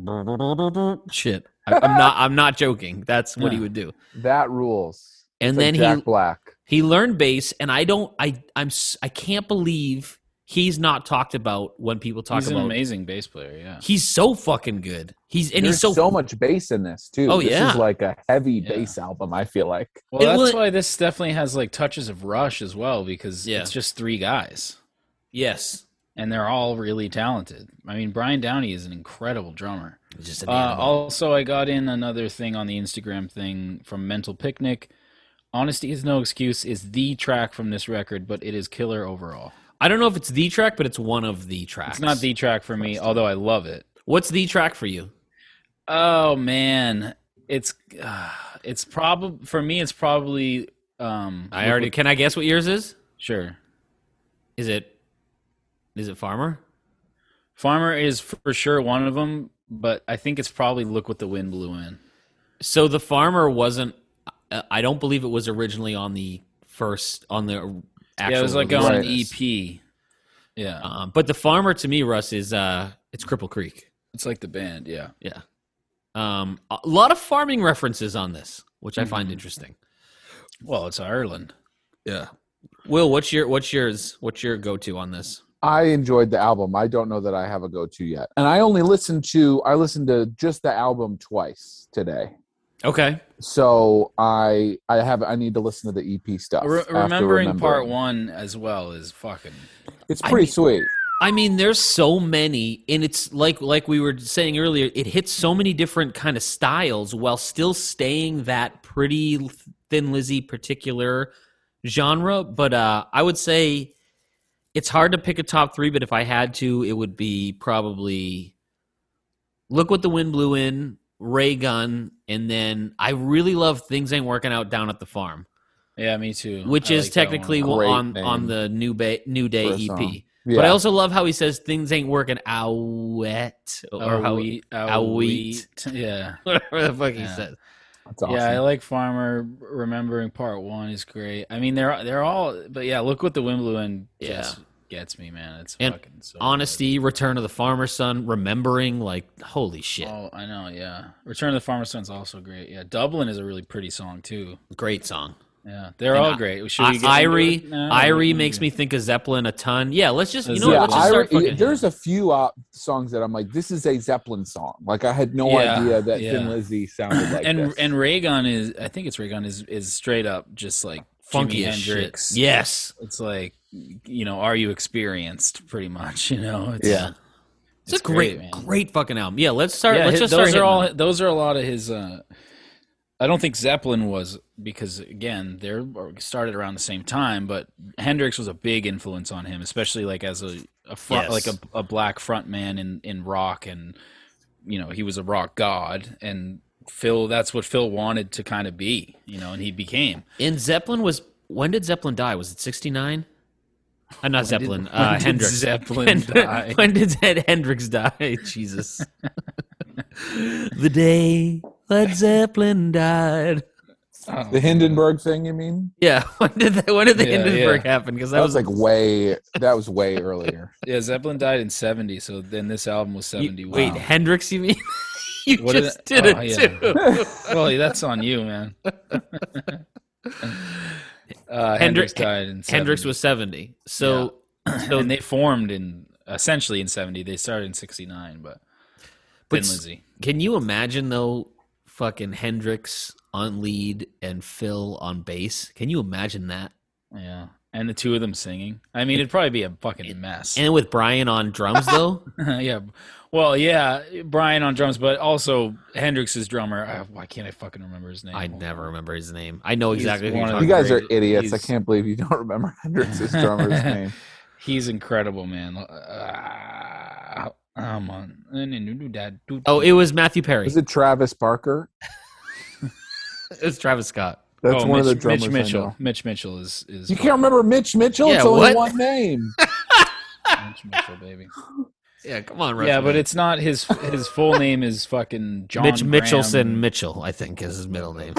shit. I, I'm not. I'm not joking. That's what he Yeah. would do. That rules. And It's then like Jack he Black. he learned bass, and I don't. I I'm. s- I can't believe he's not talked about when people talk He's an about. amazing bass player. Yeah. He's so fucking good. He's and There's he's so so much bass in this too. Oh, this yeah. is like a heavy Yeah. bass album. I feel like. Well, It that's will- why this definitely has like touches of Rush as well, because Yeah. it's just three guys. Yes. And they're all really talented. I mean, Brian Downey is an incredible drummer. He's just an Uh, animal. also, I got in another thing on the Instagram thing from Mental Picnic. Honesty is No Excuse is the track from this record, but it is killer overall. I don't know if it's the track, but it's one of the tracks. It's not the track for me, although I love it. What's the track for you? Oh man, it's uh, it's probably for me. It's probably um. I already. Can I guess what yours is? sure. Is it? Is it Farmer? Farmer is for sure one of them, but I think it's probably Look What the Wind Blew In. So the Farmer wasn't. uh, I don't believe it was originally on the first on the actual. Yeah, it was like release on of an E this. P. Yeah, Um, but the Farmer to me, Russ, is uh, it's Cripple Creek. it's like the band. Yeah. Yeah. Um, a lot of farming references on this, which I find Mhm. interesting. Well, it's Ireland. Yeah. Will, what's your what's yours? What's your go to on this? I enjoyed the album. I don't know that I have a go-to yet. And I only listened to I listened to just the album twice today. Okay. So I I have I need to listen to the E P stuff. Re- after remembering part one as well is fucking. It's I pretty mean- sweet. I mean, there's so many, and it's like like we were saying earlier, it hits so many different kind of styles while still staying that pretty Thin Lizzy particular genre. But uh, I would say it's hard to pick a top three, but if I had to, it would be probably Look What the Wind Blew In, Ray Gun, and then I really love Things Ain't Working Out Down at the Farm, Yeah, me too. which I is like that one. technically Great on name on the New, ba- New Day for a E P. song. But I also love how he says things ain't working out, or Oh, how, wheat, oh, oh, wheat. wheat. Yeah. whatever the fuck he Yeah. says. That's awesome. Yeah, I like Farmer. Remembering part one is great. I mean, they're they're all, but yeah, Look What the Wind Blew In just gets me, man. It's And fucking so Honesty, Return of the Farmer's Son, Remembering, like, holy shit. good. Oh, I know. Yeah, Return of the Farmer's Son's also great. Yeah, Dublin is a really pretty song too. Great song. Yeah, they're And all I- great. Should we get I- into Irie, it now? Irie makes me think of Zeppelin a ton. Yeah, let's just you know Yeah, what, let's just start I- fucking. there's a few uh, songs that I'm like, this is a Zeppelin song. Like I had no Yeah, idea that yeah. Thin Lizzy sounded like and this. and Raygun is, I think it's Raygun is is straight up just like funky Jimi as shit. Hendrix. Yes, It's like, you know, are you experienced? Pretty much, you know. It's, Yeah. it's, a great, man. great fucking album. Yeah, let's start. Yeah, let's his- just start. those are hitting all. them. Those are a lot of his. Uh, I don't think Zeppelin was, because again, they started around the same time. But Hendrix was a big influence on him, especially like as a, a front, Yes. like a, a black front man in in rock, and you know he was a rock god, and Phil. That's what Phil wanted to kind of be, you know, and he became. And Zeppelin was. When did Zeppelin die? Was it sixty-nine? Uh, not Zeppelin. did- uh, when did Hendrix. Zeppelin Hendrix- die? When did Hed- Hendrix die? Jesus. The day Led Zeppelin died. The Hindenburg thing, you mean? Yeah. When did the, when did the Yeah, Hindenburg yeah. happen? Because That was like way. That was way earlier. Yeah, Zeppelin died in seventy, so then this album was You- seventy-one. wait, Hendrix? You mean? You What did just it- did oh, it yeah. too. Well, that's on you, man. Uh, Hendrix died in seventy. Hendrix was seventy. So, so and they formed in essentially in seventy. They started in sixty-nine, but But Thin s- Lizzy. can you imagine though? Fucking Hendrix on lead and Phil on bass. Can you imagine that? Yeah, and the two of them singing. I mean, it'd probably be a fucking mess. And with Brian on drums though. yeah, well, yeah, Brian on drums, but also Hendrix's drummer. Uh, why can't I fucking remember his name? I never remember his name. I know He's exactly who you're one of talking You the guys are great- idiots. I he's- can't believe you don't remember Hendrix's drummer's name. He's incredible, man. Uh, I'm on. Oh, it was Matthew Perry. Was it Travis Barker? It was Travis Scott. That's oh, one Mitch, of the drummers Mitch I Mitchell. know. Mitch Mitchell is is You can't remember Mitch Mitchell? Yeah, it's only what? one name. Mitch Mitchell, baby. Yeah, come on, Yeah, Russ, but man. it's not his. His full name is fucking John Mitch Graham. Mitchelson Mitchell, I think, is his middle name.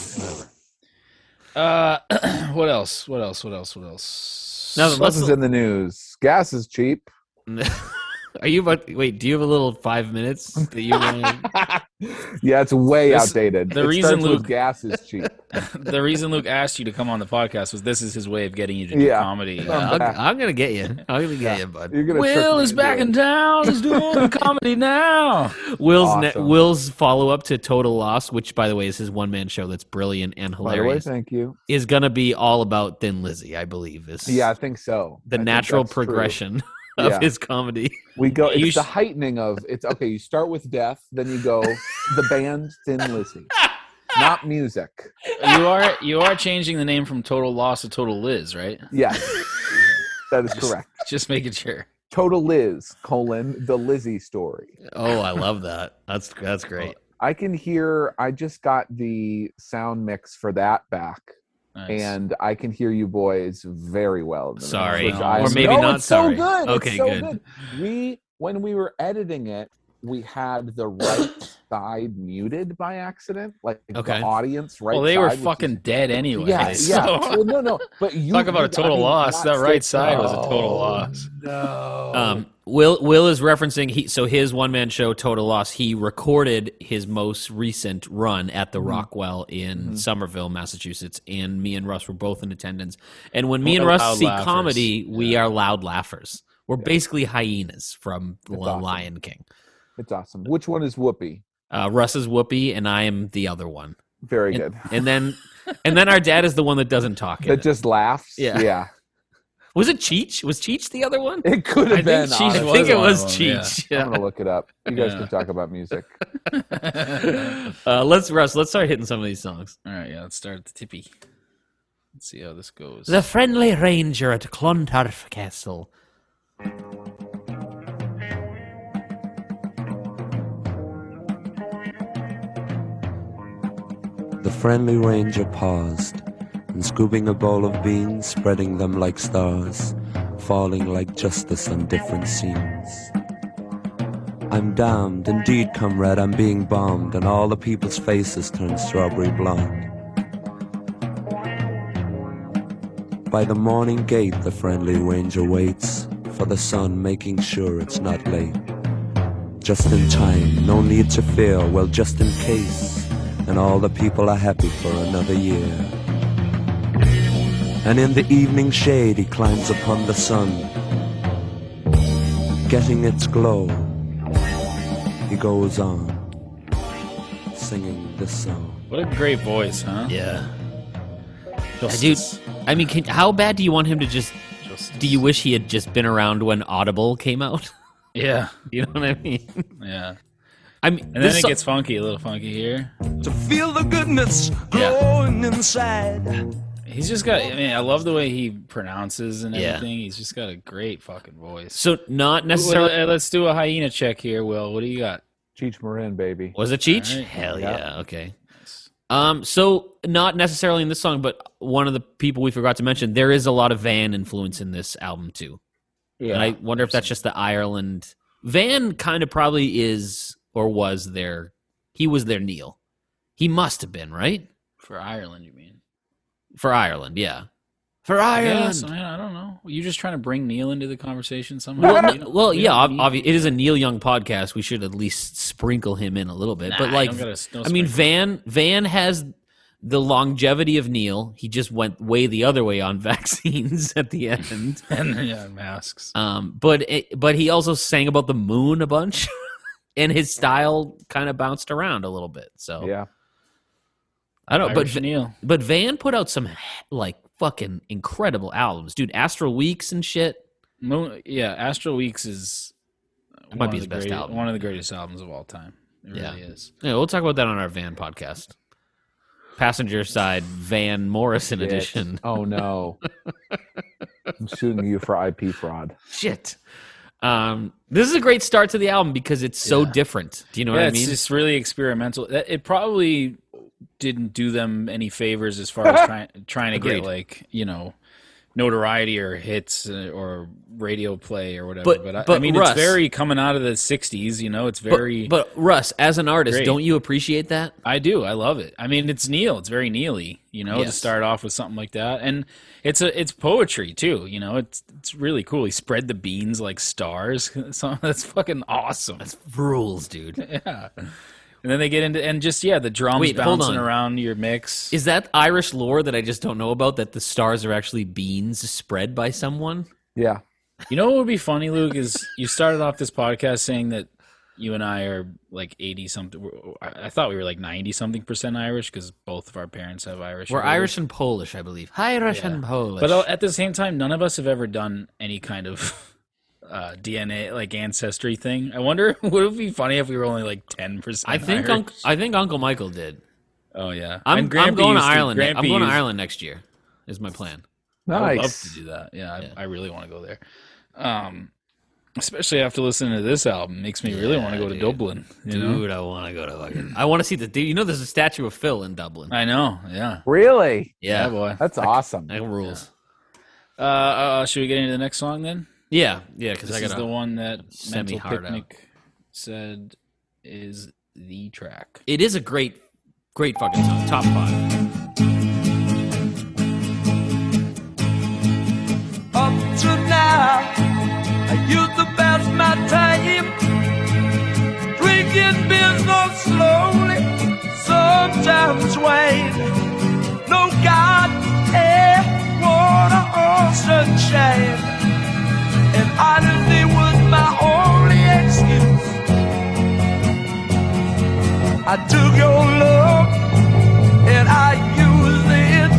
Uh, what else? What else? What else? What else? Now, What let's, is in the news? Gas is cheap. are you about? Wait, do you have a little five minutes that you want? to... Yeah, it's way This- outdated. the it reason starts with Luke- gas is cheap. The reason Luke asked you to come on the podcast was this is his way of getting you to do Yeah. comedy. I'm I'm, back. I'm gonna get you. I'm gonna get you, bud. You're gonna trick Will me is into back it. in town. He's doing comedy now. Will's ne- Awesome. Will's follow up to Total Loss, which by the way is his one man show that's brilliant and By the way, hilarious, thank you. is gonna be all about Thin Lizzy, I believe. Is Yeah, I think so. the I think natural that's true. progression of Yeah. his comedy. We go. You It's the sh- heightening of. It's okay. You start with death, then you go the band Thin Lizzy, not music. You are you are changing the name from Total Loss to Total Liz, right? Yes, that is correct. Just making sure. Total Liz colon the Lizzie story. Oh, I love that. That's that's great. I can hear. I just got the sound mix for that back, Nice. and I can hear you boys very well. in the mix, Sorry. which Or I- maybe No, not it's sorry. So good. Okay, it's so good. We when we were editing it, we had the right side muted by accident, like Okay. the audience right. well, they were side, which fucking is- dead anyway. Yeah, so- yeah. Well, no, no. But you Talk about you- a total I mean, loss. not That right straight- side was a total Oh, loss. No. Um, Will Will is referencing he so his one man show Total Loss. He recorded his most recent run at the Rockwell in Somerville, Massachusetts, and me and Russ were both in attendance. And when me and Loud Russ see laughers. comedy, we are loud laughers. We're basically hyenas from The awesome. Lion King. It's awesome. Which one is Whoopi? Uh, Russ is Whoopi, and I am the other one. Very And, good. and then and then our dad is the one that doesn't talk. in That it. just laughs. Yeah. Yeah. Was it Cheech? Was Cheech the other one? It could I have think been. Cheech honestly. I think it one was of them, yeah. Cheech. I'm Yeah. gonna look it up. You guys Yeah. can talk about music. Uh, let's Russ. Let's start hitting some of these songs. All right, yeah. Let's start at the tippy. Let's see how this goes. The Friendly Ranger at Clontarf Castle. The friendly ranger paused, and scooping a bowl of beans, spreading them like stars, falling like justice on different scenes. I'm damned, indeed, comrade, I'm being bombed, and all the people's faces turn strawberry blonde. By the morning gate, the friendly ranger waits for the sun, making sure it's not late. Just in time, no need to fear, well, just in case, and all the people are happy for another year. And in the evening shade he climbs upon the sun, getting its glow. He goes on, singing this song. What a great voice, huh? Yeah. Justice. Dude, I mean, can, how bad do you want him to just... Justice. Do you wish he had just been around when Audible came out? Yeah. You know what I mean? Yeah. I mean, And then this it so- gets funky, a little funky here. To feel the goodness growing inside. He's just got, I mean, I love the way he pronounces and Yeah. everything. He's just got a great fucking voice. So not Well, necessarily... uh, let's do a hyena check here, Will. What do you got? Cheech Marin, baby. Was it Cheech? All right. Hell Yeah. yeah. Okay. Um, so not necessarily in this song, but one of the people we forgot to mention, there is a lot of Van influence in this album too. Yeah. And I wonder if that's just the Ireland. Van kind of probably is or was their. He was their Neil. He must have been, right? For Ireland, you mean? For Ireland, yeah. For I Ireland. guess. I, mean, I don't know. Are you just trying to bring Neil into the conversation somehow? Well, You know, well, we yeah. don't ob- need- obvi- it is a Neil Young podcast. We should at least sprinkle him in a little bit. Nah, but like, don't gotta- don't I mean, sprinkle. Van Van has the longevity of Neil. He just went way the other way on vaccines at the end. and yeah, masks. Um, but it, but he also sang about the moon a bunch, and his style kind of bounced around a little bit. So Yeah. I don't know, but Irish Neil. but Van put out some like fucking incredible albums, dude. Astral Weeks and shit. Moon, yeah, Astral Weeks is Might one be of his the best great- album. One of the greatest albums of all time. It Yeah. really is. Yeah, we'll talk about that on our Van podcast. Passenger side Van Morrison Shit. edition. Oh no. I'm suing you for I P fraud. Shit. Um, this is a great start to the album because it's so Yeah. different. Do you know yeah, what I it's mean? just really experimental. That- It probably didn't do them any favors as far as trying trying to Agreed. get like you know notoriety or hits uh, or radio play or whatever. But- But, I, I but mean, Russ- it's very coming out of the sixties. You know, it's But- very. but, Russ, as an artist, Great. don't you appreciate that? I do. I love it. I mean, it's Neil. It's very Neil-y, you know, to Yes. start off with something like that. And it's a it's poetry too, you know. It's it's really cool. He spread the beans like stars. So that's fucking awesome. That's rules, dude. Yeah. And then they get into and just yeah, the drums Wait, hold bouncing on. around your mix. Is that Irish lore that I just don't know about? That the stars are actually beans spread by someone? Yeah. You know what would be funny, Luke, is you started off this podcast saying that you and I are like eighty something. I I thought we were like ninety something percent Irish because both of our parents have Irish. We're roots. Irish and Polish, I believe. Irish Yeah. and Polish. But uh, at the same time, none of us have ever done any kind of uh, D N A like ancestry thing. I wonder would it be funny if we were only like ten percent. I think Irish? Unc I think Uncle Michael did. Oh yeah, I'm, And I'm Grampy going to used Ireland. Grampy I'm going to used- Ireland next year. Is my plan. I would love Nice. to do that. Yeah, Yeah. I, I really want to go there. Um, especially after listening to this album, makes me really Yeah, want to go to dude. Dublin. You know? Dude, I want to go to fucking. I want to see the. Dude, you know, there's a statue of Phil in Dublin. I know. Yeah. Really? yeah, Yeah, boy. That's awesome. that rules. Uh, uh, should we get into the next song then? Yeah, yeah, because This I is got the one that semi Mental hard out. Picnic said is the track. It is a great, great fucking song. Top five. Up to now, I used to pass my time drinking beer so slowly, sometimes wine. No God, air, water, or sunshine, and honesty was my only excuse. I took your love and I used it.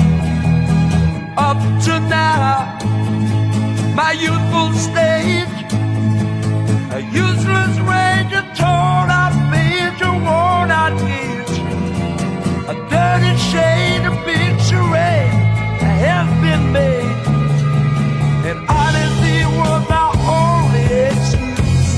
Up to now, my youthful stage, a useless rage, a torn out page, a worn out gauge, a dirty shade, a big charade has been made, and honesty was my only excuse.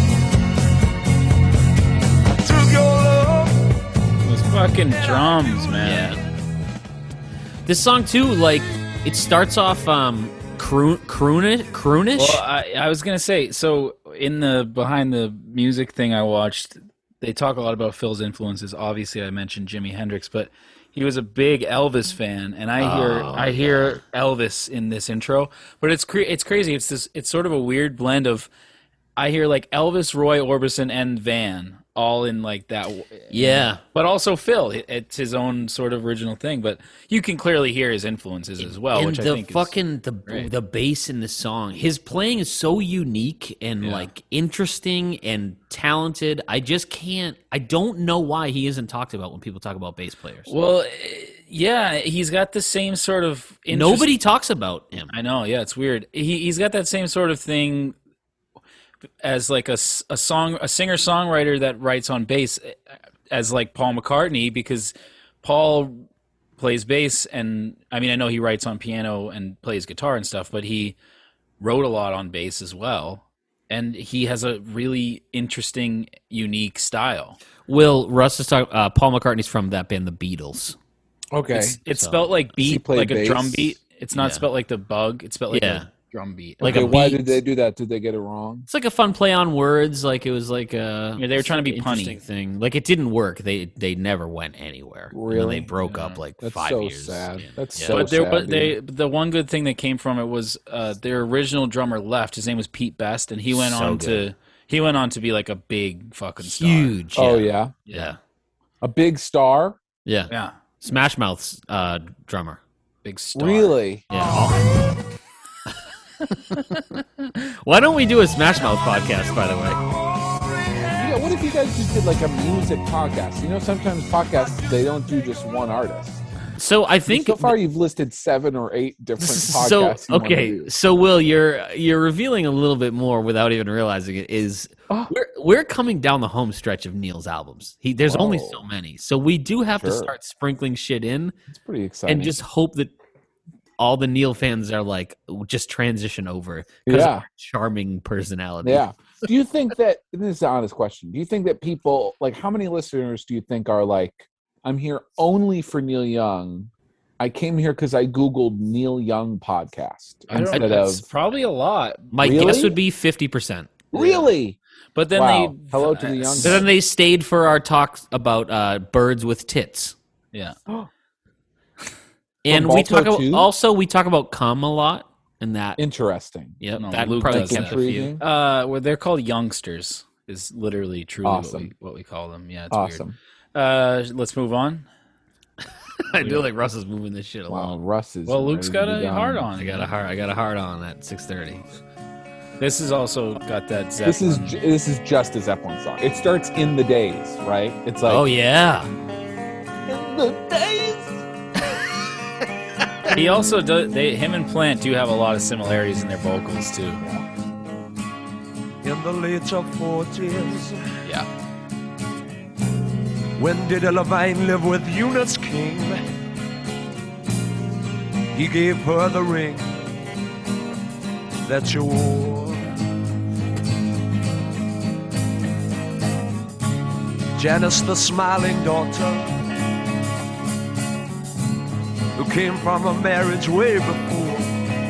I took your love. Those fucking drums, man. Yeah. This song too, like it starts off um croon croonish croonish. Well, I, I was gonna say, so in the behind the music thing I watched, they talk a lot about Phil's influences. Obviously, I mentioned Jimi Hendrix, but he was a big Elvis fan, and I hear Oh, I hear Elvis in this intro. But it's cra- it's crazy. It's this. It's sort of a weird blend of I hear like Elvis, Roy Orbison, and Van all in like that. Yeah. But also Phil, it- it's his own sort of original thing. But you can clearly hear his influences as well, and which the I think fucking is the great. the bass in the song, his playing is so unique and Yeah. like interesting and talented. I just can't. I don't know why he isn't talked about when people talk about bass players. Well, eh, yeah, he's got the same sort of interest- Nobody talks about him. I know, yeah, it's weird. He he's got that same sort of thing as like a, s- a song a singer songwriter that writes on bass as like Paul McCartney, because Paul plays bass, and I mean I know he writes on piano and plays guitar and stuff, but he wrote a lot on bass as well, and he has a really interesting, unique style. Will Russ is talking. Uh, Paul McCartney's from that band, the Beatles. Okay. It's, it's So- spelled like he beat, play like a bass? drum beat. It's not Yeah. spelled like the bug. It's spelled like Yeah. a drum beat. Like okay, a why beat. did they do that? Did they get it wrong? It's like a fun play on words. Like it was like a Yeah, they were trying to be interesting punny. thing. Like it didn't work. They they never went anywhere. And then Really? they broke up like That's five so years. sad. in. That's Yeah. so but there, sad, but dude. they, the one good thing that came from it was uh, their original drummer left. His name was Pete Best, and he went So on good. to he went on to be like a big fucking star. huge. Oh yeah. yeah, yeah, a big star. yeah. Yeah, Smash Mouth's uh, drummer. big star. Really? Yeah. Why don't we do a Smash Mouth podcast? By the way, Yeah. What if you guys just did like a music podcast? You know, sometimes podcasts they don't do just one artist. so I think So far, you've listed seven or eight different so podcasts. you wanna okay. do. So Will, you're you're revealing a little bit more without even realizing it. Is Oh. we're we're coming down the home stretch of Neil's albums. He there's only Whoa. so many, so we do have to Sure. start sprinkling shit in It's pretty exciting. and just hope that all the Neil fans are like just transition over because Yeah. of our charming personality. yeah. Do you think that and this is an honest question? Do you think that people like how many listeners do you think are like, I'm here only for Neil Young? I came here because I googled Neil Young podcast I don't, instead that's of probably a lot. My Really? guess would be fifty percent. really. But then Wow. they Hello to the young So then they stayed for our talks about uh, birds with tits. Yeah, And From we talk Balto about too? also we talk about cum a lot, and that Interesting. yep, No, that Luke probably does kept that. a few. Intriguing. uh, well, they're called youngsters. Is literally truly what Awesome. we what we call them. Yeah, it's Awesome. weird. Uh, let's move on. I feel like Russ is moving this shit Wow, along. Russ is. Well, Luke's ready got to be a done. hard on. I got a hard. I got a hard on at six thirty. This has also got that. Zeppelin. This is ju- this is just a Zeppelin song. It starts in the days, right? It's like Oh yeah, in the days. He also does. They, him and Plant do have a lot of similarities in their vocals too. In the later forties, Yeah. when Didi Levine lived with Eunice King, he gave her the ring that you wore. Janice, the smiling daughter, who came from a marriage way before.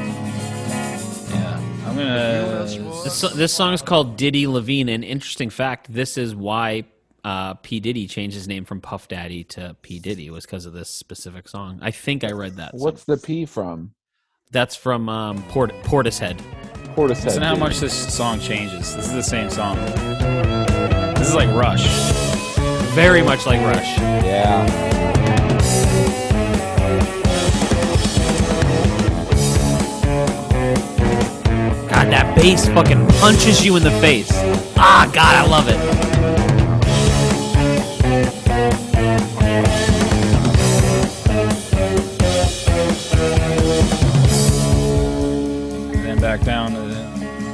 Yeah. I'm gonna. this, so- this song is called Diddy Levine. An interesting fact: this is why uh, P Diddy changed his name from Puff Daddy to P Diddy. Was because of this specific song. I think I read that. What's the P from? That's from um, Port- Portishead. Portishead. Listen how dude. much this song changes. This is the same song. This is like Rush. Very much like Rush. Yeah. God, that bass fucking punches you in the face. Ah, God, I love it. And then back down to the.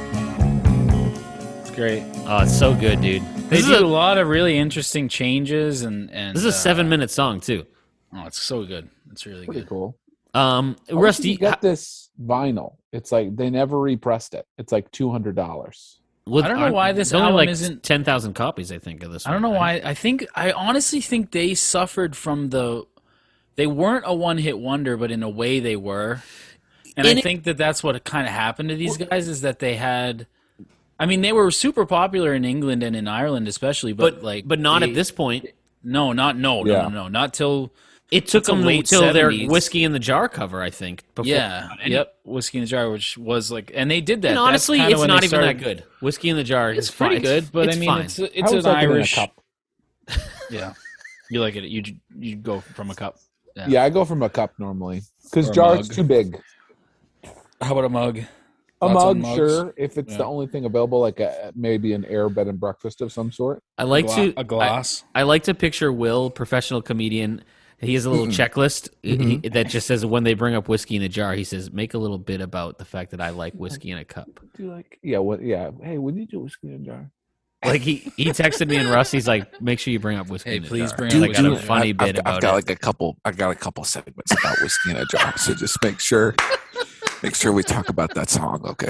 It's great. Oh, it's so good, dude. They This do is a a, lot of really interesting changes, and and this is a uh, seven-minute song too. Oh, it's so good. It's really Pretty good. cool. Um, How much Rusty, did you get this vinyl? It's like they never repressed it. It's like two hundred dollars. with- I don't know aren't- why this there's only album like isn't- ten thousand copies. I think of this. I don't one, know right? why. I think I honestly think they suffered from the. They weren't a one-hit wonder, but in a way they were. And In I it- think that that's what kind of happened to these guys is that they had. I mean, they were super popular in England and in Ireland, especially, but, But like, but not they- at this point. No, not no, no, Yeah. no, no, not till. It took It's a them late till their seventies. whiskey in the jar cover. I think. Before, Yeah. and, Yep. Whiskey in the Jar, which was like, and they did that. And That's honestly, kinda it's when not they even started- that good. Whiskey in the jar It's is pretty fine. good, but it's I mean, fine. it's it's How an is that good in a Irish. cup? Yeah, you like it. You you go from a cup. Yeah, yeah I go from a cup normally because Or a jar's mug. too big. How about a mug? A Thoughts on mug, mugs? sure. If it's Yeah. the only thing available, like a maybe an air bed and breakfast of some sort. I like Gla- to a glass. I, I like to picture Will, professional comedian. He has a little checklist he- Mm-hmm. that just says when they bring up whiskey in a jar, he says, "Make a little bit about the fact that I like whiskey in a cup." Do you like? Yeah. What? Yeah. Hey, when did you whiskey in a jar? Like he, he texted me and Russ. He's like, "Make sure you bring up whiskey Hey, in a please jar." bring And up I got a whiskey in a funny I've, bit I've, about I've got it. like a couple. I got a couple segments about whiskey in a jar. So just make sure, make sure we talk about that song, okay?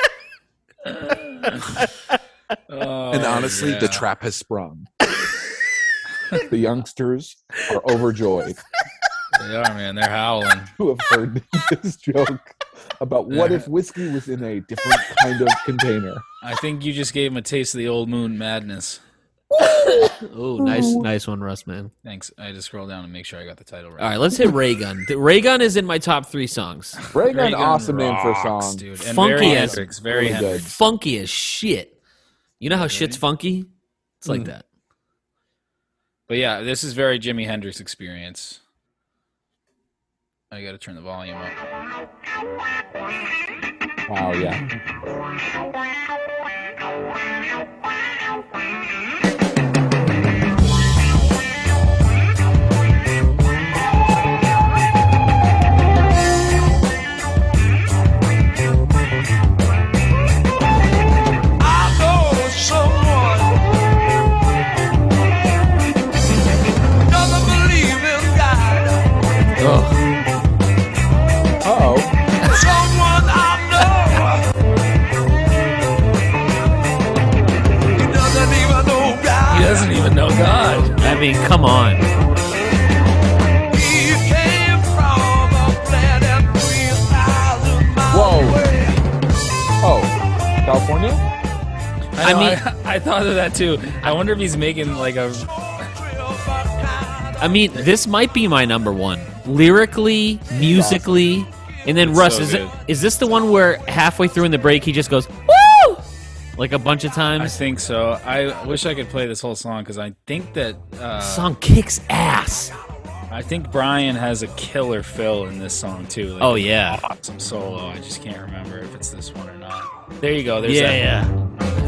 Oh, And honestly, yeah. the trap has sprung. The youngsters are overjoyed They are, man. They're howling. who have heard this joke about what if whiskey was in a different kind of container. I think you just gave him a taste of the old moon madness. Oh, nice, nice one, Russ, man. Thanks. I had to scroll down and make sure I got the title right. All right, let's hit Ray Gun. The- Ray Gun is in my top three songs. Ray Gun, Ray Gun awesome name for a rocks, song. dude. And Funky very as- Hendrix. Very really good. Hendrix. Funky as shit. You know how shit's funky? It's like Mm. that. But yeah, this is very Jimi Hendrix experience. I got to turn the volume up. Wow, yeah. I know someone doesn't believe in God. Ugh. Uh-oh. Someone I know. He doesn't even know God. He doesn't even know God. I mean, come on. He came from a planet three thousand miles Whoa. away. Oh, California? I, know, I I mean- I, thought of that too. I wonder if he's making like a. I mean, this might be my number one. Lyrically, musically, and then It's Russ, so is it good. is this the one where halfway through in the break he just goes, "Woo!" like a bunch of I times? think so. I wish I could play this whole song because I think that. Uh, Song kicks ass. I think Brian has a killer fill in this song too. Like, Oh, yeah. awesome solo. I just can't remember if it's this one or not. There you go. There's Yeah, that. yeah.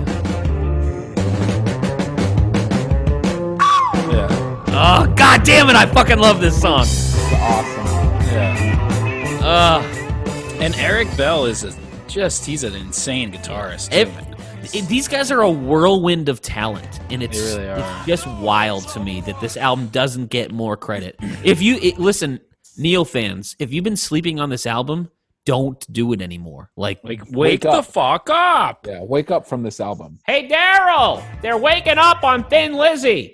Yeah. Oh, god damn it, I fucking love this song. Awesome. Yeah. Uh, And Eric Bell is a, just, he's an insane guitarist. Too, If- man. it- these guys are a whirlwind of talent, and it's, They really are. it's just wild to me that this album doesn't get more credit. If you it, listen, Neil fans, if you've been sleeping on this album, don't do it anymore. Like, Like, wake, Wake the up. fuck up. Yeah, wake up from this album. hey Daryl, they're waking up on Thin Lizzy.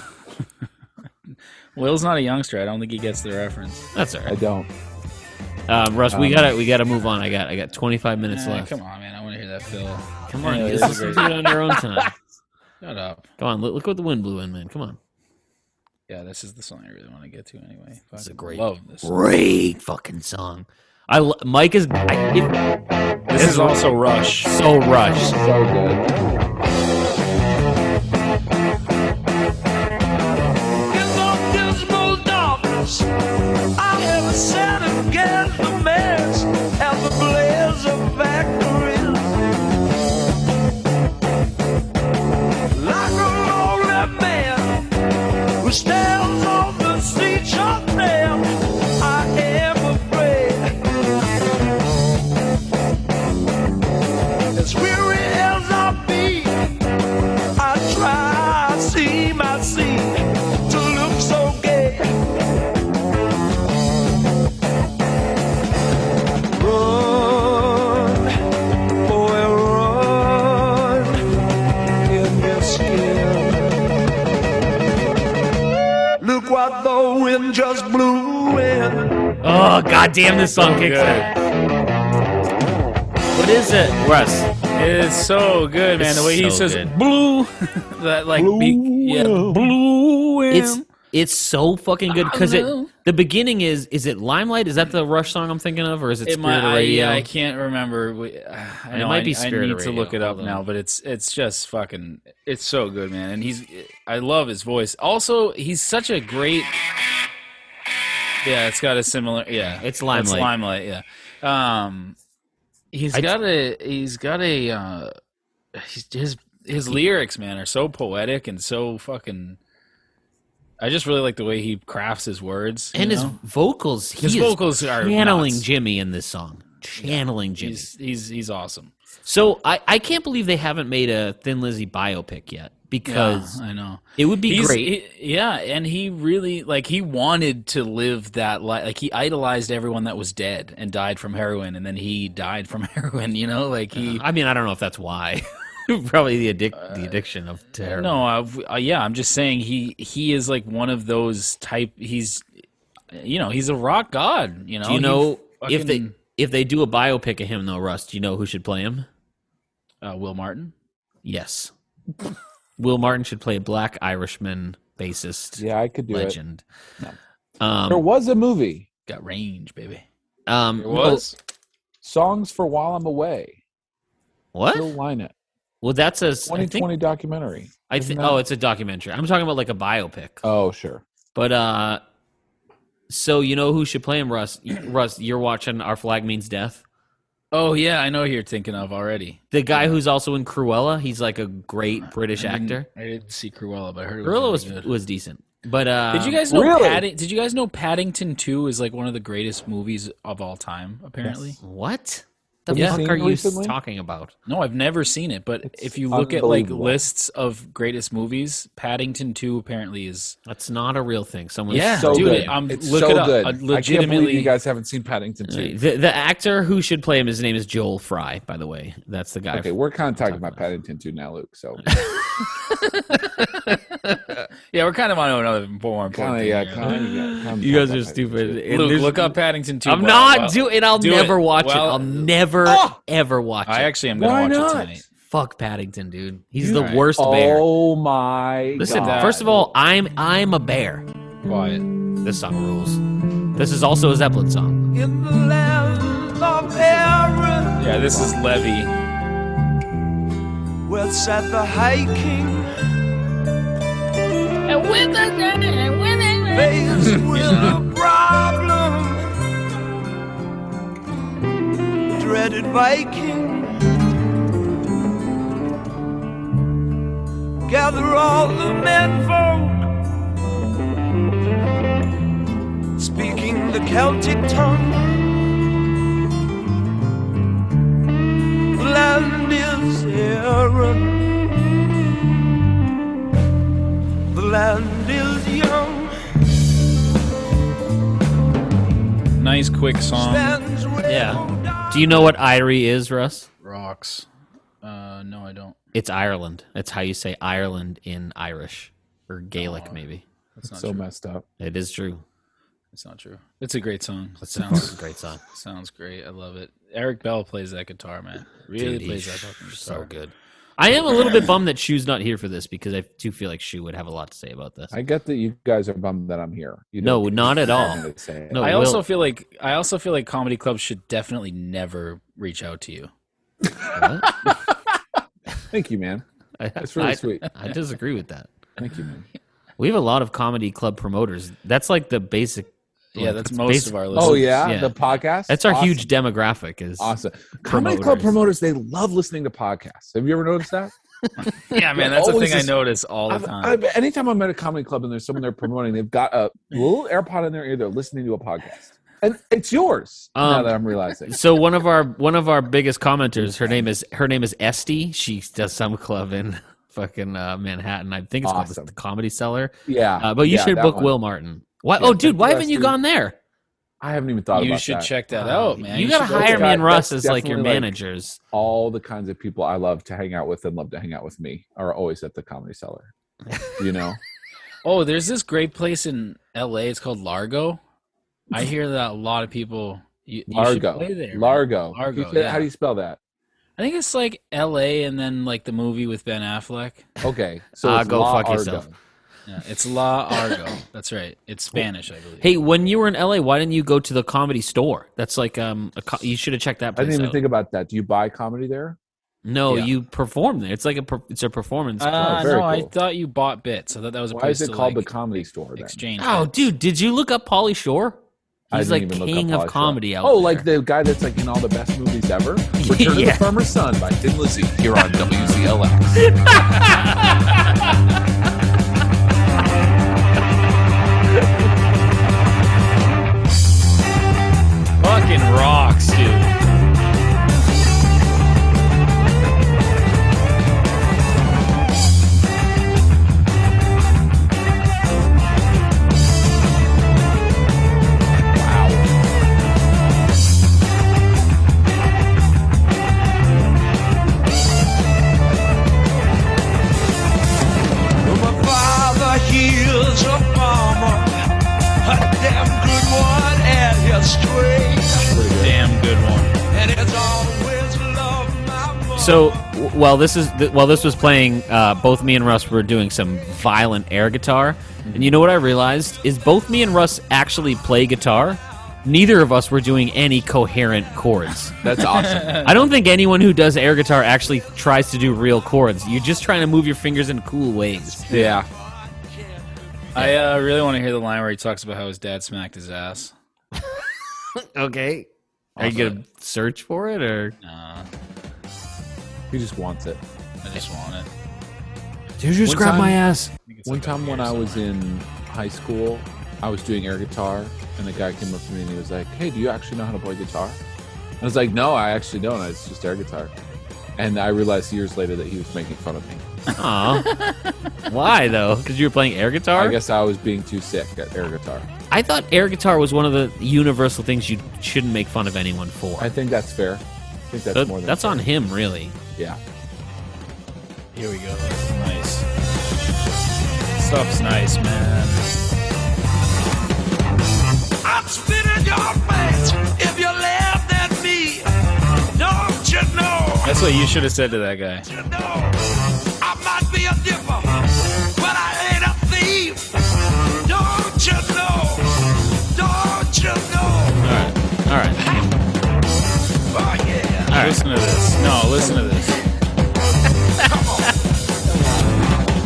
Will's not a youngster. I don't think he gets the reference. That's all I right. don't. Um, Russ, we Um, gotta we gotta move on. I got I got twenty-five minutes Eh, left. come on, man. I want to hear that fill. Come on, Yeah, you this just is listen to it on your own time. Shut up. Come on, look, look what the wind blew in, man. Come on. Yeah, this is the song I really want to get to anyway. It's a Fucking great, love this. great fucking song. I lo- Mike is I, it, This is also Rush. so Rush. So good. In the dismal darkness, I have sat against the mess and the blaze of factories. Like a lonely man who stands on the street of them, I am afraid. As weary as I be, I try, I seem, I see to look so gay. Run, boy, run in your skin. Look what the wind just blew in. Oh goddamn, this song kicks good. ass. What is it, Russ? It's so good, man. It's The way he so says good. blue, that like Blue be, yeah, wind. blue wind. It's It's so fucking good because it the beginning is is it Limelight? Is that the Rush song I'm thinking of, or is it, It Spirit might, of I, Radio? yeah, I can't remember. We, uh, I It know, might I, be Spirit I need of to Radio. look it up Hold on. now, but it's it's just fucking. It's so good, man. And he's. I love his voice. Also, he's such a great. Yeah, it's got a similar. Yeah, It's Limelight. It's Limelight. Yeah. Um, he's I- got a. He's got a. Uh, he's, his his lyrics, man, are so poetic and so fucking. I just really like the way he crafts his words. and you his know? vocals, he His is vocals are channeling nuts. Jimmy in this song. Channeling Jimmy. He's he's he's awesome. So I, I can't believe they haven't made a Thin Lizzy biopic yet because Yeah, I know. it would be He's- great. he- yeah, and he really like he wanted to live that life. Like he idolized everyone that was dead and died from heroin, and then he died from heroin. You know, like he. I mean, I don't know if that's why. Probably the addic- the addiction of terror. No, I've, uh, yeah, I'm just saying he he is like one of those type. He's, you know, he's a rock god. You know, Do you He know if they fucking- if they do a biopic of him though, Russ? Do you know who should play him? uh, Will Martin. Yes, Will Martin should play a black Irishman bassist. Yeah, I could do legend. it. There Um, was a movie, Got range, baby. um, It was. Songs for While I'm Away. what? Phil Lynott. Well, that's a twenty twenty I think. documentary. I Isn't think. that- Oh, it's a documentary. I'm talking about like a biopic. Oh, sure. But uh, so you know who should play him, Russ? Russ, you're watching Our Flag Means Death. Oh yeah, I know who you're thinking of already. The guy who's also in Cruella. He's like a great British I didn't- actor. I didn't see Cruella, but I heard it Cruella was was really good. was decent. But uh, Did you guys know Really? Padding- Did you guys know Paddington two is like one of the greatest movies of all time? Apparently, what the Have you fuck seen are it you recently? talking about? no, I've never seen it. But It's if you look at like unbelievable. lists of greatest movies, Paddington two apparently is. That's not a real thing. Someone Yeah, So dude, good. I'm- it's look so it up. good. I I can't legitimately- believe you guys haven't seen Paddington two. The, the actor who should play him, his name is Joel Fry, by the way. That's the guy. Okay, we're kind of talking about about. Paddington two now, Luke. So Yeah, we're kind of on another more important kind of, thing yeah, here. kind of. Yeah, kinda You guys talk are about Paddington stupid. two. And Luke, there's- look up Paddington two. I'm well, not well, doing, and I'll do never it. watch Well, it. I'll never, Oh! ever watch I it. actually am going Why to watch not? it tonight. Fuck Paddington, dude. He's You- the Alright. worst bear. Oh my Listen, God. first of all, I'm I'm a bear. Quiet. This song rules. This is also a Zeppelin song. In the land of Erin, Yeah, this is Levy. where sat the High King, faced with a problem. Dreaded Viking, gather all the menfolk, speaking the Celtic tongue. The land is Erin. The land is young. Nice, quick song. Stands where Yeah. Do you know what Irie is, Russ? Rocks. Uh, no, I don't. It's Ireland. It's how you say Ireland in Irish or Gaelic, Oh. maybe. That's not so true. messed up. It is true. It's not true. It's a great song. It It's a sounds fucking great song. sounds great. I love it. Eric Bell plays that guitar, man. Really Dude, plays he's that fucking guitar. so good. I am a little bit bummed that Shu's not here for this because I do feel like Shu would have a lot to say about this. I get that you guys are bummed that I'm here. You No, don't- not at all. I'm gonna say it. No. I Will- also feel like I also feel like comedy clubs should definitely never reach out to you. Thank you, man. I, That's really I- sweet. I disagree with that. Thank you, man. We have a lot of comedy club promoters. That's like the basic. Yeah, like, that's it's most basic- of our listeners. Oh yeah? Yeah. the podcast. That's our Awesome. huge demographic. Is Awesome. Comedy club promoters. promoters, they love listening to podcasts. Have you ever noticed that? Yeah, man, that's the Always thing I just- notice all the I've, time. I've, anytime I'm at a comedy club and there's someone they're promoting, they've got a little AirPod in their ear. They're listening to a podcast, and it's yours. now Um, that I'm realizing. So one of our one of our biggest commenters, her name is her name is Esty. She does some club in fucking uh, Manhattan. I think it's called Awesome. the Comedy Cellar. Yeah, Uh, but you yeah, should that book one. Will Martin. Why? Yeah, oh, dude, why thank you, haven't you Esty. gone there? I haven't even thought You about should that. check that Wow. out, man. You gotta should go- hire me and That's Russ as like your definitely, like- managers. All the kinds of people I love to hang out with and love to hang out with me are always at the Comedy Cellar. You know, Oh, there's this great place in L A. It's called Largo. I hear that a lot of people. You, you should Largo, play there, man. Largo. Largo, You say- yeah. How do you spell that? I think it's like L A and then like the movie with Ben Affleck. Okay, so Ah, it's go La fuck Argo. yourself. Yeah, it's La Argo. That's right. It's Spanish, I believe. Hey, when you were in L A, why didn't you go to the Comedy Store? That's like um, a co- you should have checked that I place didn't even out. think about that. Do you buy comedy there? No, Yeah. you perform there. It's like a per- it's a performance. Uh, club. Oh, very no, I cool. thought you bought bits. I thought that was a Why place is it to, called like, the Comedy Store then? exchange. Oh, bits. dude, did you look up Pauly Shore? I He's didn't like even look up king of Pauly Shore. comedy out Oh, there. like the guy that's like in all the best movies ever? Return of Yeah. the Farmer's Son by Thin Lizzy here on W Z L X. Fucking rocks, dude. Well, my father, he is a farmer, a damn good one at his trade, Damn good one. and he's always loved my mother. So, w- while this is th- while this was playing, uh, both me and Russ were doing some violent air guitar, and you know what I realized is both me and Russ actually play guitar. Neither of us were doing any coherent chords. That's awesome. I don't think anyone who does air guitar actually tries to do real chords. You're just trying to move your fingers in cool ways. Yeah. I uh, really want to hear the line where he talks about how his dad smacked his ass. Okay. Are you gonna search for it or? Nah, He just wants it. I just want it. Did you just One grab my time- ass? I think it's One like time over when here I was somewhere. in high school, I was doing air guitar, and the guy came up to me and he was like, "Hey, do you actually know how to play guitar?" I was like, "No, I actually don't. It's just air guitar." And I realized years later that he was making fun of me. Aw. Why though? Because you were playing air guitar? I guess I was being too sick at air guitar. I thought air guitar was one of the universal things you shouldn't make fun of anyone for. I think that's fair. I think that's So more than that's fair. on him, really. Yeah. Here we go. That's nice. Stuff's nice, man. I'd spit in your face if you laughed at me. Don't you know? That's what you should have said to that guy. You know, I might be a dipper, but I ain't a thief. Don't you know? Don't you know? All right. All right. Oh yeah. All right. Listen to this. No, listen to this. Come on.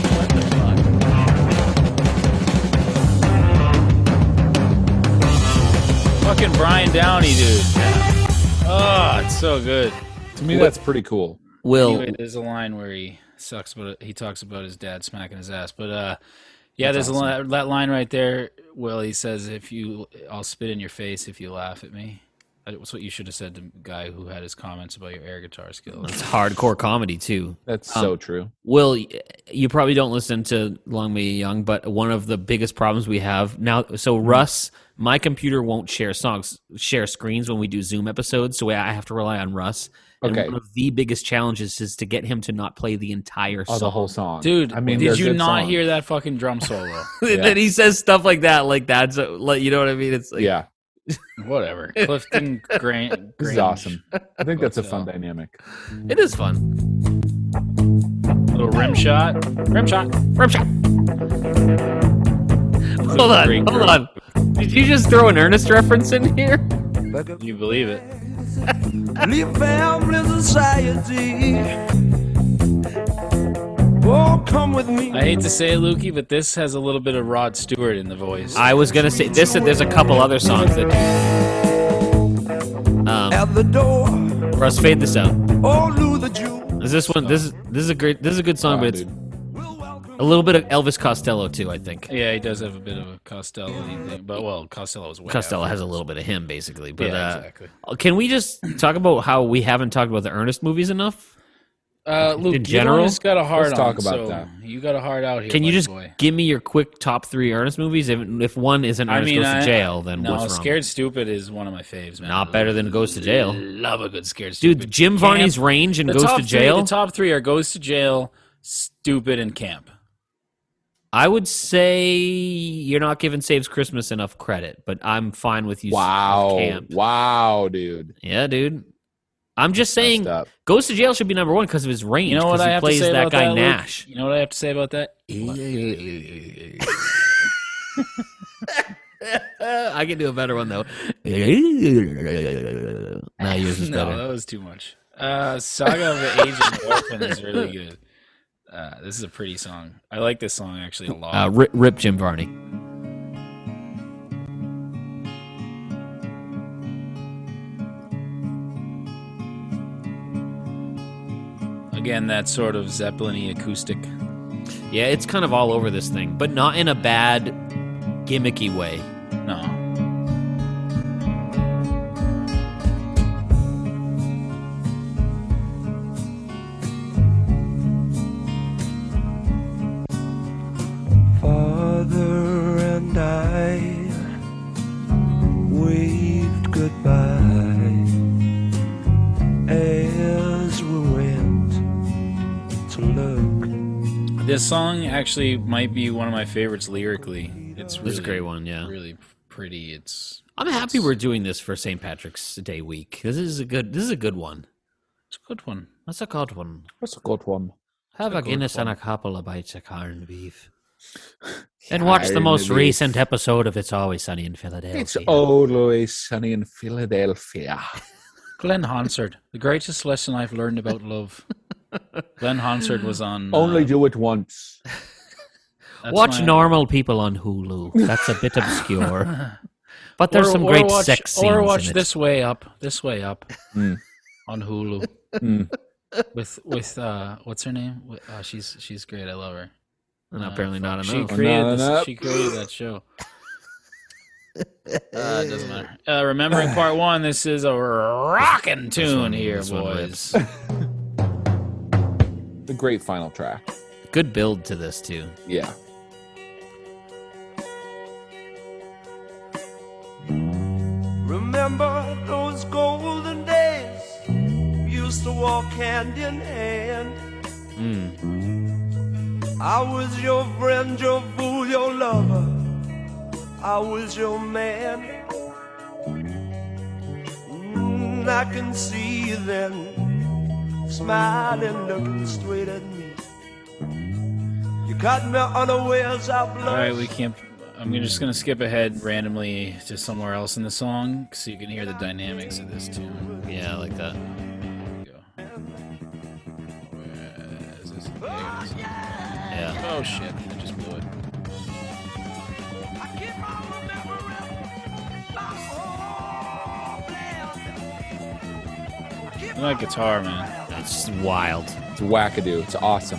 Fucking Brian Downey, dude. Oh, it's so good. To me, that's pretty cool. Will, Anyway, there's a line where he sucks, but he talks about his dad smacking his ass. But uh, yeah, That's there's awesome. a li- that line right there. Will he says, "If you, I'll spit in your face if you laugh at me." That's what you should have said to the guy who had his comments about your air guitar skills. it's hardcore comedy too. That's Um, so true. Will, y- you probably don't listen to Long May You Young, but one of the biggest problems we have now. So Russ, my computer won't share songs, share screens when we do Zoom episodes, so I have to rely on Russ. And Okay. one of the biggest challenges is to get him to not play the entire Oh, song. the whole song. Dude, I mean, did they're you good not songs. hear that fucking drum solo? Yeah. Then he says stuff like that, like that's a, like you know what I mean. It's like, Yeah. Whatever. Clifton Grant. This is awesome. I think that's a fun dynamic. it is fun. Little rim shot. Rim shot. Rim shot. Hold on, Great hold group. on. Did you just throw an Ernest reference in here? You believe it? Leave family society. Oh, come with me. I hate to say it, Lukey, but this has a little bit of Rod Stewart in the voice. I was gonna say this. There's a couple other songs that. Um, At the door. Russ, fade this out. Oh, Lou the Jew. Is this one? This is this is a great. This is a good song, Wow, but it's dude. a little bit of Elvis Costello too. I think Yeah, he does have a bit of a Costello thing, but well, Costello's way Costello after has a this. little bit of him, basically. But Yeah, uh, exactly. can we just talk about how we haven't talked about the Ernest movies enough? Uh, Luke, in general? you just got a hard Let's on, talk about so that. You got a hard out here. Can you buddy just boy. give me your quick top three Ernest movies? If, if one isn't I Ernest mean, Goes I, to Jail, then no, what's wrong? Scared Stupid is one of my faves, man. Not better than Goes to Jail. Love a good Scared Stupid. Dude, Jim Camp. Varney's Range and The Goes top to three- Jail. the top three are Goes to Jail, Stupid, and Camp. I would say you're not giving Saves Christmas enough credit, but I'm fine with you. Wow. with Camp. Wow, dude. Yeah, dude. I'm just saying, Messed up. Goes to Jail should be number one because of his range. You know what 'cause I he have to plays say that about guy that, Luke? Nash. You know what I have to say about that? I can do a better one though. Now yours is No, better. that was too much. Uh, Saga of the Aged Orphan is really good. Uh, this is a pretty song. I like this song actually a lot. Uh, rip, rip Jim Varney. Again, that sort of Zeppelin-y acoustic. Yeah, it's kind of all over this thing, but not in a bad, gimmicky way. No. Father and I waved goodbye as we went to look. This song actually might be one of my favorites lyrically. It's really It's a great one, yeah. really pretty. It's I'm happy we're doing this for Saint Patrick's Day week. This is a good. This is a good one. it's a good one. That's a good one. That's a good one. Have a a good Guinness one. and a couple of bites of corned beef. And watch the most Corned beef. recent episode of It's Always Sunny in Philadelphia. It's always sunny in Philadelphia. Glenn Hansard, the greatest lesson I've learned about love. Glenn Hansard was on. uh, Only do it once. that's Watch my- Normal People on Hulu. That's a bit obscure. But there's or- some or great watch, sex scenes Or watch in it. This Way Up. This Way Up Mm. on Hulu Mm. with with uh what's her name? Wi- Uh, she's she's great. I love her. And Uh, apparently not She enough. created Not this, enough. She created that show. Uh, it doesn't matter. Uh, remembering part one. This is a rockin' tune one- here, this one boys. The great final track. Good build to this too. Yeah. Remember those golden days? We used to walk hand in hand. Mm. I was your friend, your fool, your lover. I was your man. Mm, I can see you then, smiling, looking straight at me. You caught me unawares, I blushed. All right, we can't. I'm just gonna skip ahead randomly to somewhere else in the song so you can hear the dynamics of this tune. Yeah, I like that. Here we go. Where is this? There it is. Yeah. Oh shit! I just blew it. Look at that guitar, man. That's wild. It's wackadoo. It's awesome.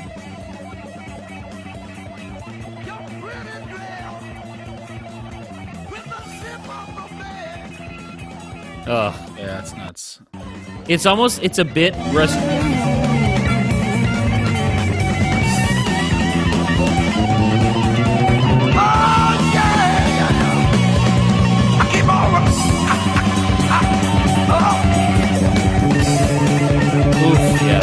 Ugh. Yeah, it's nuts. It's almost. It's a bit. Rest- Oof, yeah.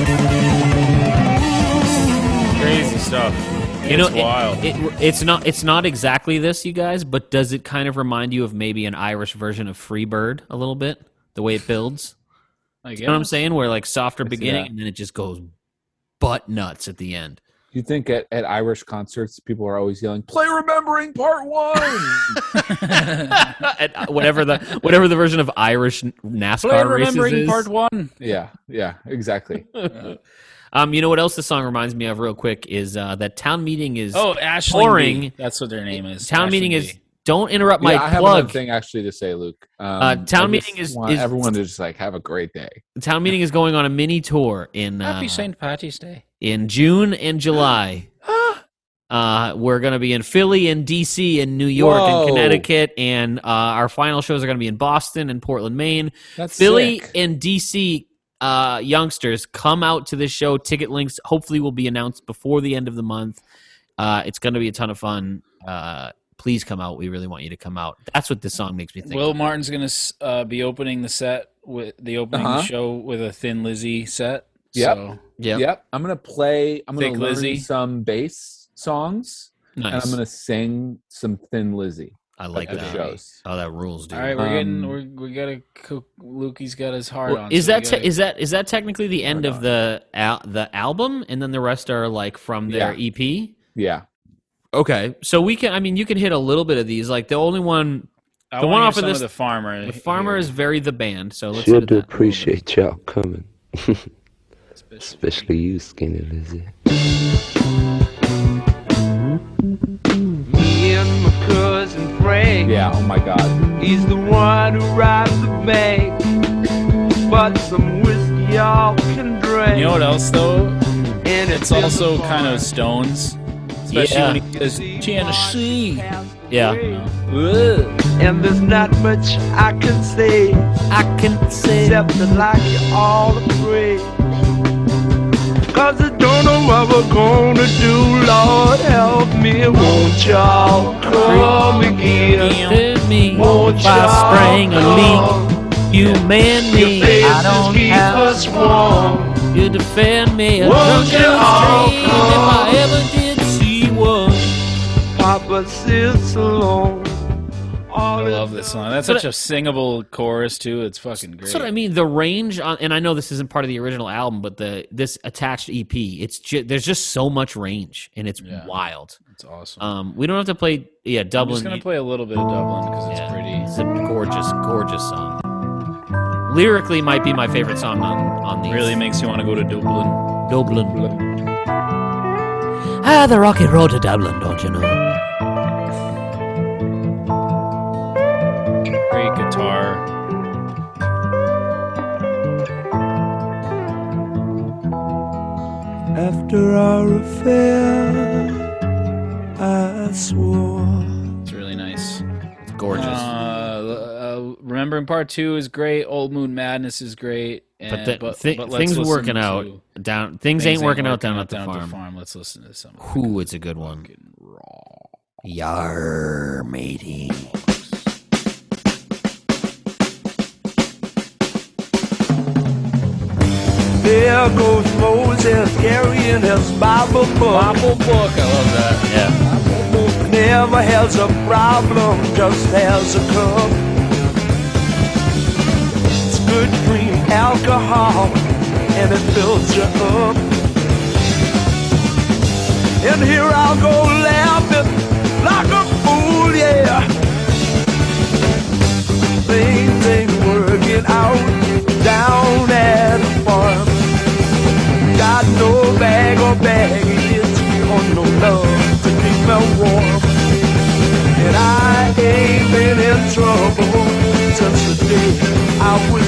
Crazy stuff. You know, It's it- wild. It, it's not. It's not exactly this, you guys. But does it kind of remind you of maybe an Irish version of Freebird a little bit? The way it builds. I You know what I'm guess. saying? Where like softer see beginning that. and then it just goes butt nuts at the end. You think at, at Irish concerts, people are always yelling, "Play Remembering Part One." At, uh, whatever the whatever the version of Irish NASCAR Play races remembering is. part one. Yeah, yeah, exactly. Um, you know what else this song reminds me of, real quick, is uh, that town meeting is Oh, Ashling touring. B. That's what their name is. Town Ashling meeting B. is. Don't interrupt my yeah, I have another plug. thing actually to say, Luke. Um, Uh, town I just meeting is- want is- everyone to just like have a great day. The town meeting is going on a mini tour in uh, Happy Saint Patty's Day. in June and July. Uh, we're going to be in Philly and D C and New York Whoa. and Connecticut, and uh, our final shows are going to be in Boston and Portland, Maine. That's Philly sick. and D C uh, youngsters, come out to this show. Ticket links hopefully will be announced before the end of the month. Uh, it's going to be a ton of fun. Uh, please come out. We really want you to come out. That's what this song makes me think. Will of. Martin's going to uh, be opening the set with the opening Uh-huh. show with a Thin Lizzy set. Yep. So, Yep. Yep, I'm gonna play. I'm gonna Thick learn Lizzy. some bass songs, and Nice. I'm gonna sing some Thin Lizzy. I like Good that. shows. Oh, that rules, dude. All right, we're getting Um, we're we gotta cook. Lukey's got his heart Well, on. is so we that te- gotta- is that is that technically the end of on. the al- the album, and then the rest are like from their Yeah. E P? Yeah. Okay, so we can. I mean, you can hit a little bit of these. Like the only one, I the wanna one hear off of some this, the farmer. the farmer here. is very the band. So let's hit Sure it do that. appreciate y'all coming. Especially you, Skinny Lizzie. Me and my cousin Frank. Yeah. Oh my God. He's the one who robs the bank. But some whiskey y'all can drink. You know what else though? And It's also kind of Stones, especially Yeah. when he says Tennessee. Yeah, And there's not much I can say I can say. except that like you all afraid. Cause I don't know what we're gonna do. Lord help me, won't y'all come again? Defend me Won't if I y'all sprang a come? leak. You man Your me. I faces don't keep have. us warm. You defend me. A Won't drunken y'all train if I ever did see one. Papa sits alone. I love this song. That's But such a singable chorus too. It's fucking great. That's what I mean. The range on, and I know this isn't part of the original album, but the this attached E P, it's ju- there's just so much range, and it's Yeah. wild. It's awesome. Um, we don't have to play, yeah, I'm Dublin. just gonna play a little bit of Dublin because it's Yeah, pretty. It's a gorgeous, gorgeous song. Lyrically, might be my favorite song on on these. Really makes you want to go to Dublin. Dublin. Ah, the rocky road to Dublin, don't you know? Great guitar. After our affair, I swore. It's really nice. It's gorgeous. Uh, uh, Remembering Part Two is great. Old Moon Madness is great. but and- the, but, thi- but let's things listen working to out down. Things, ain't working out down at the down farm. Let's listen to some. Whew, it's a good one. Yar, matey. There goes Moses carrying his Bible book. Bible book. I love that. Yeah. Never has a problem, just has a cup. It's good cream alcohol, and it fills you up. And here I'll go laughing like a fool, yeah. Things ain't working out down at the farm. Got no bag or baggage, or no love to keep me warm. And I ain't been in trouble since the day I was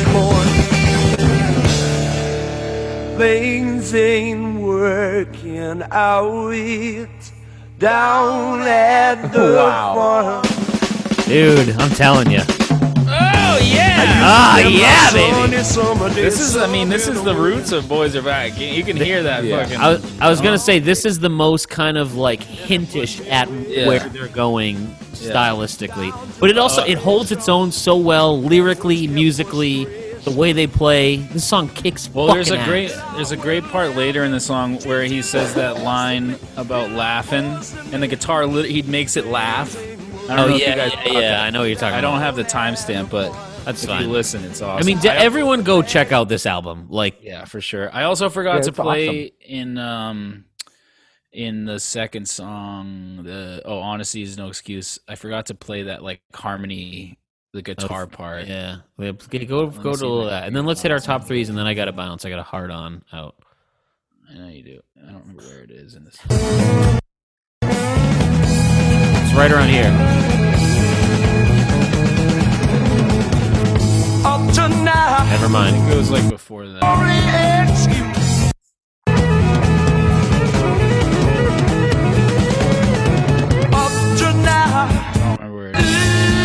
born. Things ain't working out down at the Wow. farm. Dude, I'm telling you. Oh yeah. Ah, yeah, baby. This is. I mean, this is the roots of Boys Are Back. You can hear that Yeah. fucking. I was, I was gonna say this is the most kind of like hintish at Yeah. where they're going stylistically, but it also it holds its own so well lyrically, musically, the way they play. This song kicks. Well, there's a fucking great ass. there's a great part later in the song where he says that line about laughing, and the guitar lit- he makes it laugh. I don't Oh know yeah, if you guys yeah, caught yeah. that. I know what you're talking I about. don't have the timestamp, but That's if fine. you listen, it's awesome. I mean, d- everyone go check out this album. Like, yeah, for sure. I also forgot Yeah, to it's play in um in the second song. The oh, honesty is no excuse. I forgot to play that like harmony, the guitar part. yeah, we have- okay, go me go see to if all I that, can and then let's hit our bounce top on threes, and then I got to bounce. I got a hard on out. I know you do. I don't remember where it is in this. It's right around here. Up tonight, Never mind. It goes like before that. only excuse. Up tonight. I don't remember where it is.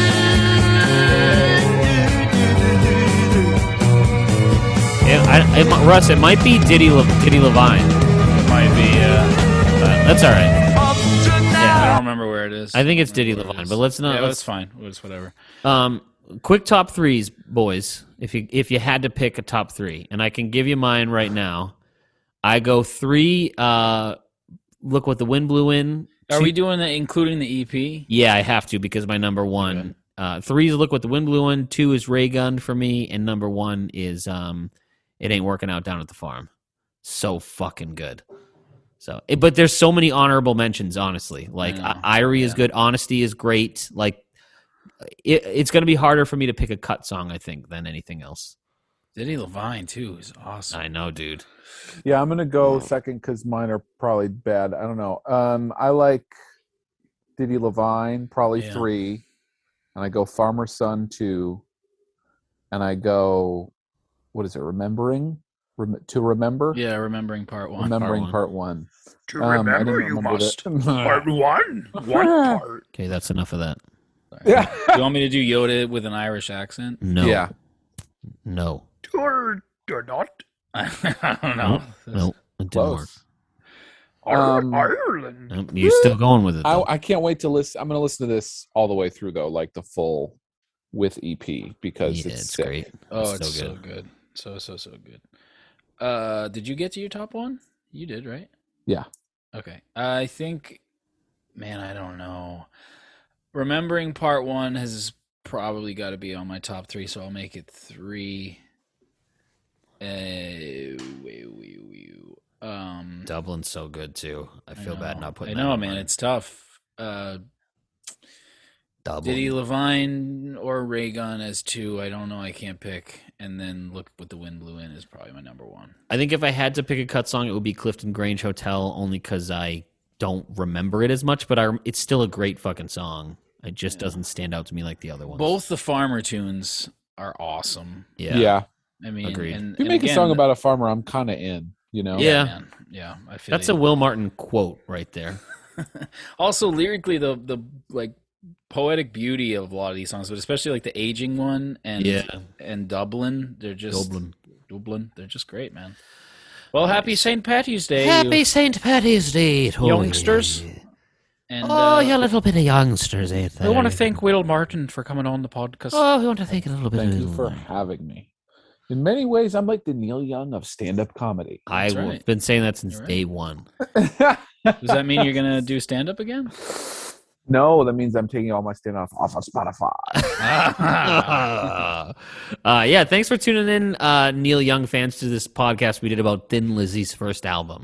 It, I, it, mi- Russ, it might be Diddy Le- Diddy Levine. It might be. Uh, But that's all right. Up tonight. I don't remember where it is. I think it's don't remember Diddy where it Levine, is. but let's not- Yeah, let's- that's fine. It's whatever. Um, quick top threes, boys. If you if you had to pick a top three, and I can give you mine right now. I go three. Uh, Look What the Wind Blew In. Are two- we doing that, including the E P? Yeah, I have to because my number one. Okay. Uh, three is Look What the Wind Blew In. Two is Ray Gun for me, and number one is um, It Ain't Working Out Down at the Farm. So fucking good. So, it, but there's so many honorable mentions. Honestly, like I know. I- Irie is Yeah. good. Honesty is great. Like it, it's going to be harder for me to pick a cut song, I think, than anything else. Diddy Levine too is awesome. I know, dude. Yeah, I'm gonna go second because mine are probably bad. I don't know. Um, I like Diddy Levine, probably Yeah. three, and I go Farmer Son two, and I go, what is it? Remembering, Rem- to remember, Yeah, remembering part one. remembering one. part one. To Um, I remember, didn't you remember must. that. Part one. One part. Okay, that's enough of that. Sorry. Yeah. You want me to do Yoda with an Irish accent? No. Yeah. No. Or, or not. I don't know. No. It didn't Close. work. Ar- Um, Ireland. Nope, you're still going with it. I, though. I can't wait to listen. I'm going to listen to this all the way through, though, like the full with E P because yeah, it's, it's sick. great. Oh, It's it's so so good. good. So, so, so good. Uh, did you get to your top one? You did, right? Yeah. Okay. I think, man, I don't know. Remembering part one has probably got to be on my top three, so I'll make it three. Uh, wee, wee, wee. Um, Dublin's so good too. I feel bad know. not putting. I that know, on man. mine. It's tough. Uh, Dublin. Diddy Levine or Ray Gun as two. I don't know. I can't pick. And then Look What the Wind Blew In is probably my number one. I think if I had to pick a cut song, it would be Clifton Grange Hotel, only because I don't remember it as much. But I, it's still a great fucking song. It just Yeah. doesn't stand out to me like the other ones. Both the Farmer tunes are awesome. Yeah. Yeah. I mean, Agreed. And, If you and make again, a song about a farmer, I'm kind of in, you know? Yeah. man. Yeah, I feel That's you. a Will Martin quote right there. Also lyrically, the the like poetic beauty of a lot of these songs, but especially like the aging one and Yeah. and Dublin, they're just Dublin. Dublin, they're just great, man. Well, happy Saint Patty's Day, Happy you Saint Patty's Day, to youngsters. you. And, Oh, uh, you little bit of youngsters out we there. want to thank Will Martin for coming on the podcast. Oh, we want to thank a little bit Thank of you for having me. In many ways, I'm like the Neil Young of stand-up comedy. I've That's right. been saying that since You're right. day one. Does that mean you're gonna do stand up again? No, that means I'm taking all my stand-off off of Spotify. uh, yeah, thanks for tuning in, uh, Neil Young fans, to this podcast we did about Thin Lizzy's first album.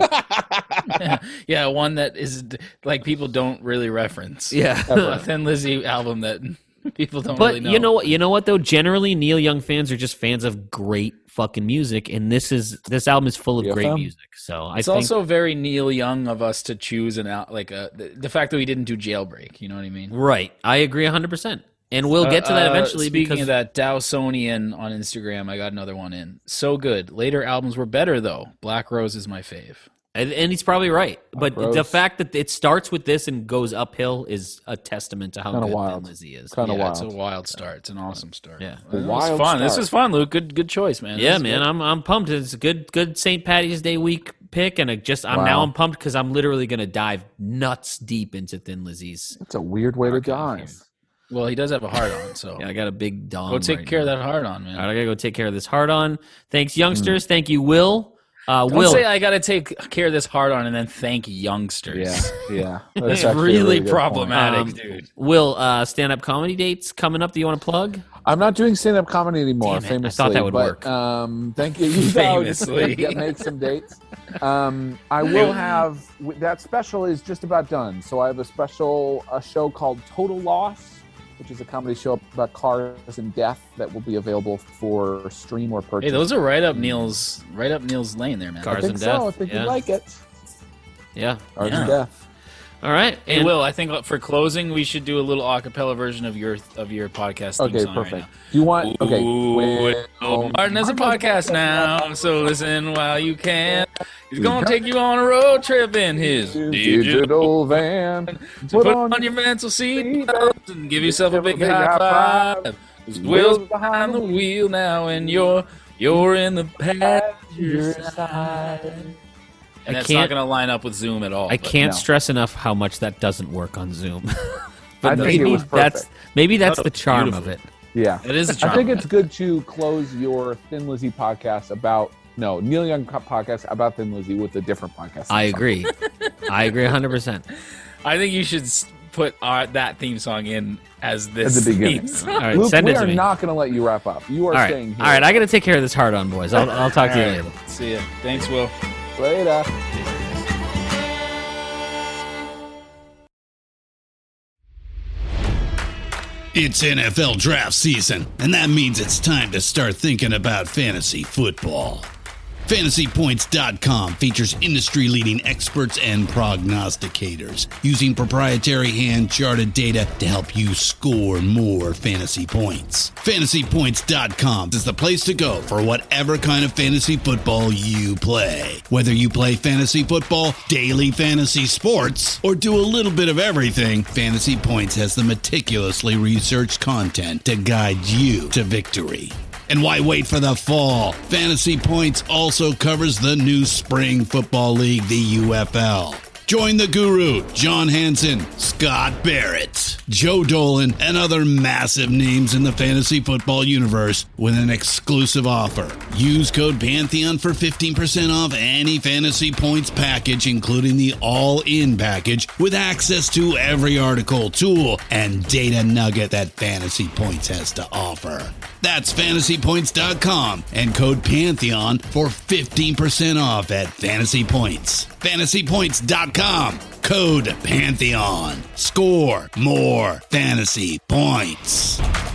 Yeah, one that is like people don't really reference. Yeah. A Thin Lizzy album that people don't But really know. you know what? You know what though? Generally, Neil Young fans are just fans of great fucking music, and this is this album is full of Yeah, great fam. music. So I It's think also very Neil Young of us to choose an out like a, the, the fact that we didn't do Jailbreak. You know what I mean? right. I agree a hundred percent, and we'll get to that Uh, eventually. Speaking because of that, Dowsonian on Instagram, I got another one in. So good. Later albums were better though. Black Rose is my fave. And, and he's probably right. But Gross. the fact that it starts with this and goes uphill is a testament to how Kinda good wild. Thin Lizzy is. Kinda yeah, wild. it's a wild start. It's an awesome start. Yeah. This was wild fun. This start. is fun, Luke. Good, good choice, man. Yeah, This is man, good. I'm I'm pumped. It's a good good Saint Patty's Day week pick, and I just I'm Wow. now I'm pumped because I'm literally gonna dive nuts deep into Thin Lizzy's. It's a weird way to Archive dive. Well, he does have a heart on, so Yeah, I got a big dong. go take right care now. of that heart on, man. All right, I gotta go take care of this hard on. Thanks, youngsters. Thank you, Will. Uh, Don't Will, say I got to take care of this hard on and then thank youngsters. Yeah, yeah. That's It's actually a really good problematic, point. Um, dude. Will, uh, stand up comedy dates coming up. Do you want to plug? I'm not doing stand-up comedy anymore. Damn it, I Famously, thought that would but, work. Um, thank you. You know, just Famously. get- make some dates. Um, I will have that special is just about done. So I have a special a show called Total Loss, which is a comedy show about cars and death that will be available for stream or purchase. Hey, those are right up Neil's right up Neil's lane there, man. Cars I think and so. death, I think yeah. you like it. Yeah. Cars Yeah. and death. All right. Hey, and- Will, I think for closing we should do a little acapella version of your of your podcast theme Okay, song perfect. right now. Do you want? Okay. Ooh, when- Will Martin has a podcast now, so listen while you can. He's gonna take you on a road trip in his digital. digital van. So put on your mental seat belts and give yourself a big high five. His Will's behind the wheel now, and you're you're in the passenger side. And I that's not can't- going to line up with Zoom at all. I but- can't no. stress enough how much that doesn't work on Zoom. but I think maybe it was that's perfect. maybe that's Oh, the charm beautiful. of it. Yeah. It is a charm. I think it's good to close your Thin Lizzy podcast about no Neil Young co- podcast about Thin Lizzy with a different podcast. I agree. I agree one hundred percent. I think you should s- put uh, that theme song in as this At the beginning. theme song. All right, Luke, send we it to are me. not going to let you wrap up. You are All right, staying here. all right. I got to take care of this hard on, boys. I'll, I'll talk to you All right. later. See ya. Thanks, Will. Later. It's N F L draft season, and that means it's time to start thinking about fantasy football. Fantasy Points dot com features industry-leading experts and prognosticators using proprietary hand-charted data to help you score more fantasy points. Fantasy Points dot com is the place to go for whatever kind of fantasy football you play. Whether you play fantasy football, daily fantasy sports, or do a little bit of everything, Fantasy Points has the meticulously researched content to guide you to victory. And why wait for the fall? Fantasy Points also covers the new spring football league, the U F L. Join the guru, John Hansen, Scott Barrett, Joe Dolan, and other massive names in the fantasy football universe with an exclusive offer. Use code Pantheon for fifteen percent off any Fantasy Points package, including the all-in package, with access to every article, tool, and data nugget that Fantasy Points has to offer. That's Fantasy Points dot com and code Pantheon for fifteen percent off at Fantasy Points. Fantasy Points dot com, code Pantheon. Score more fantasy points.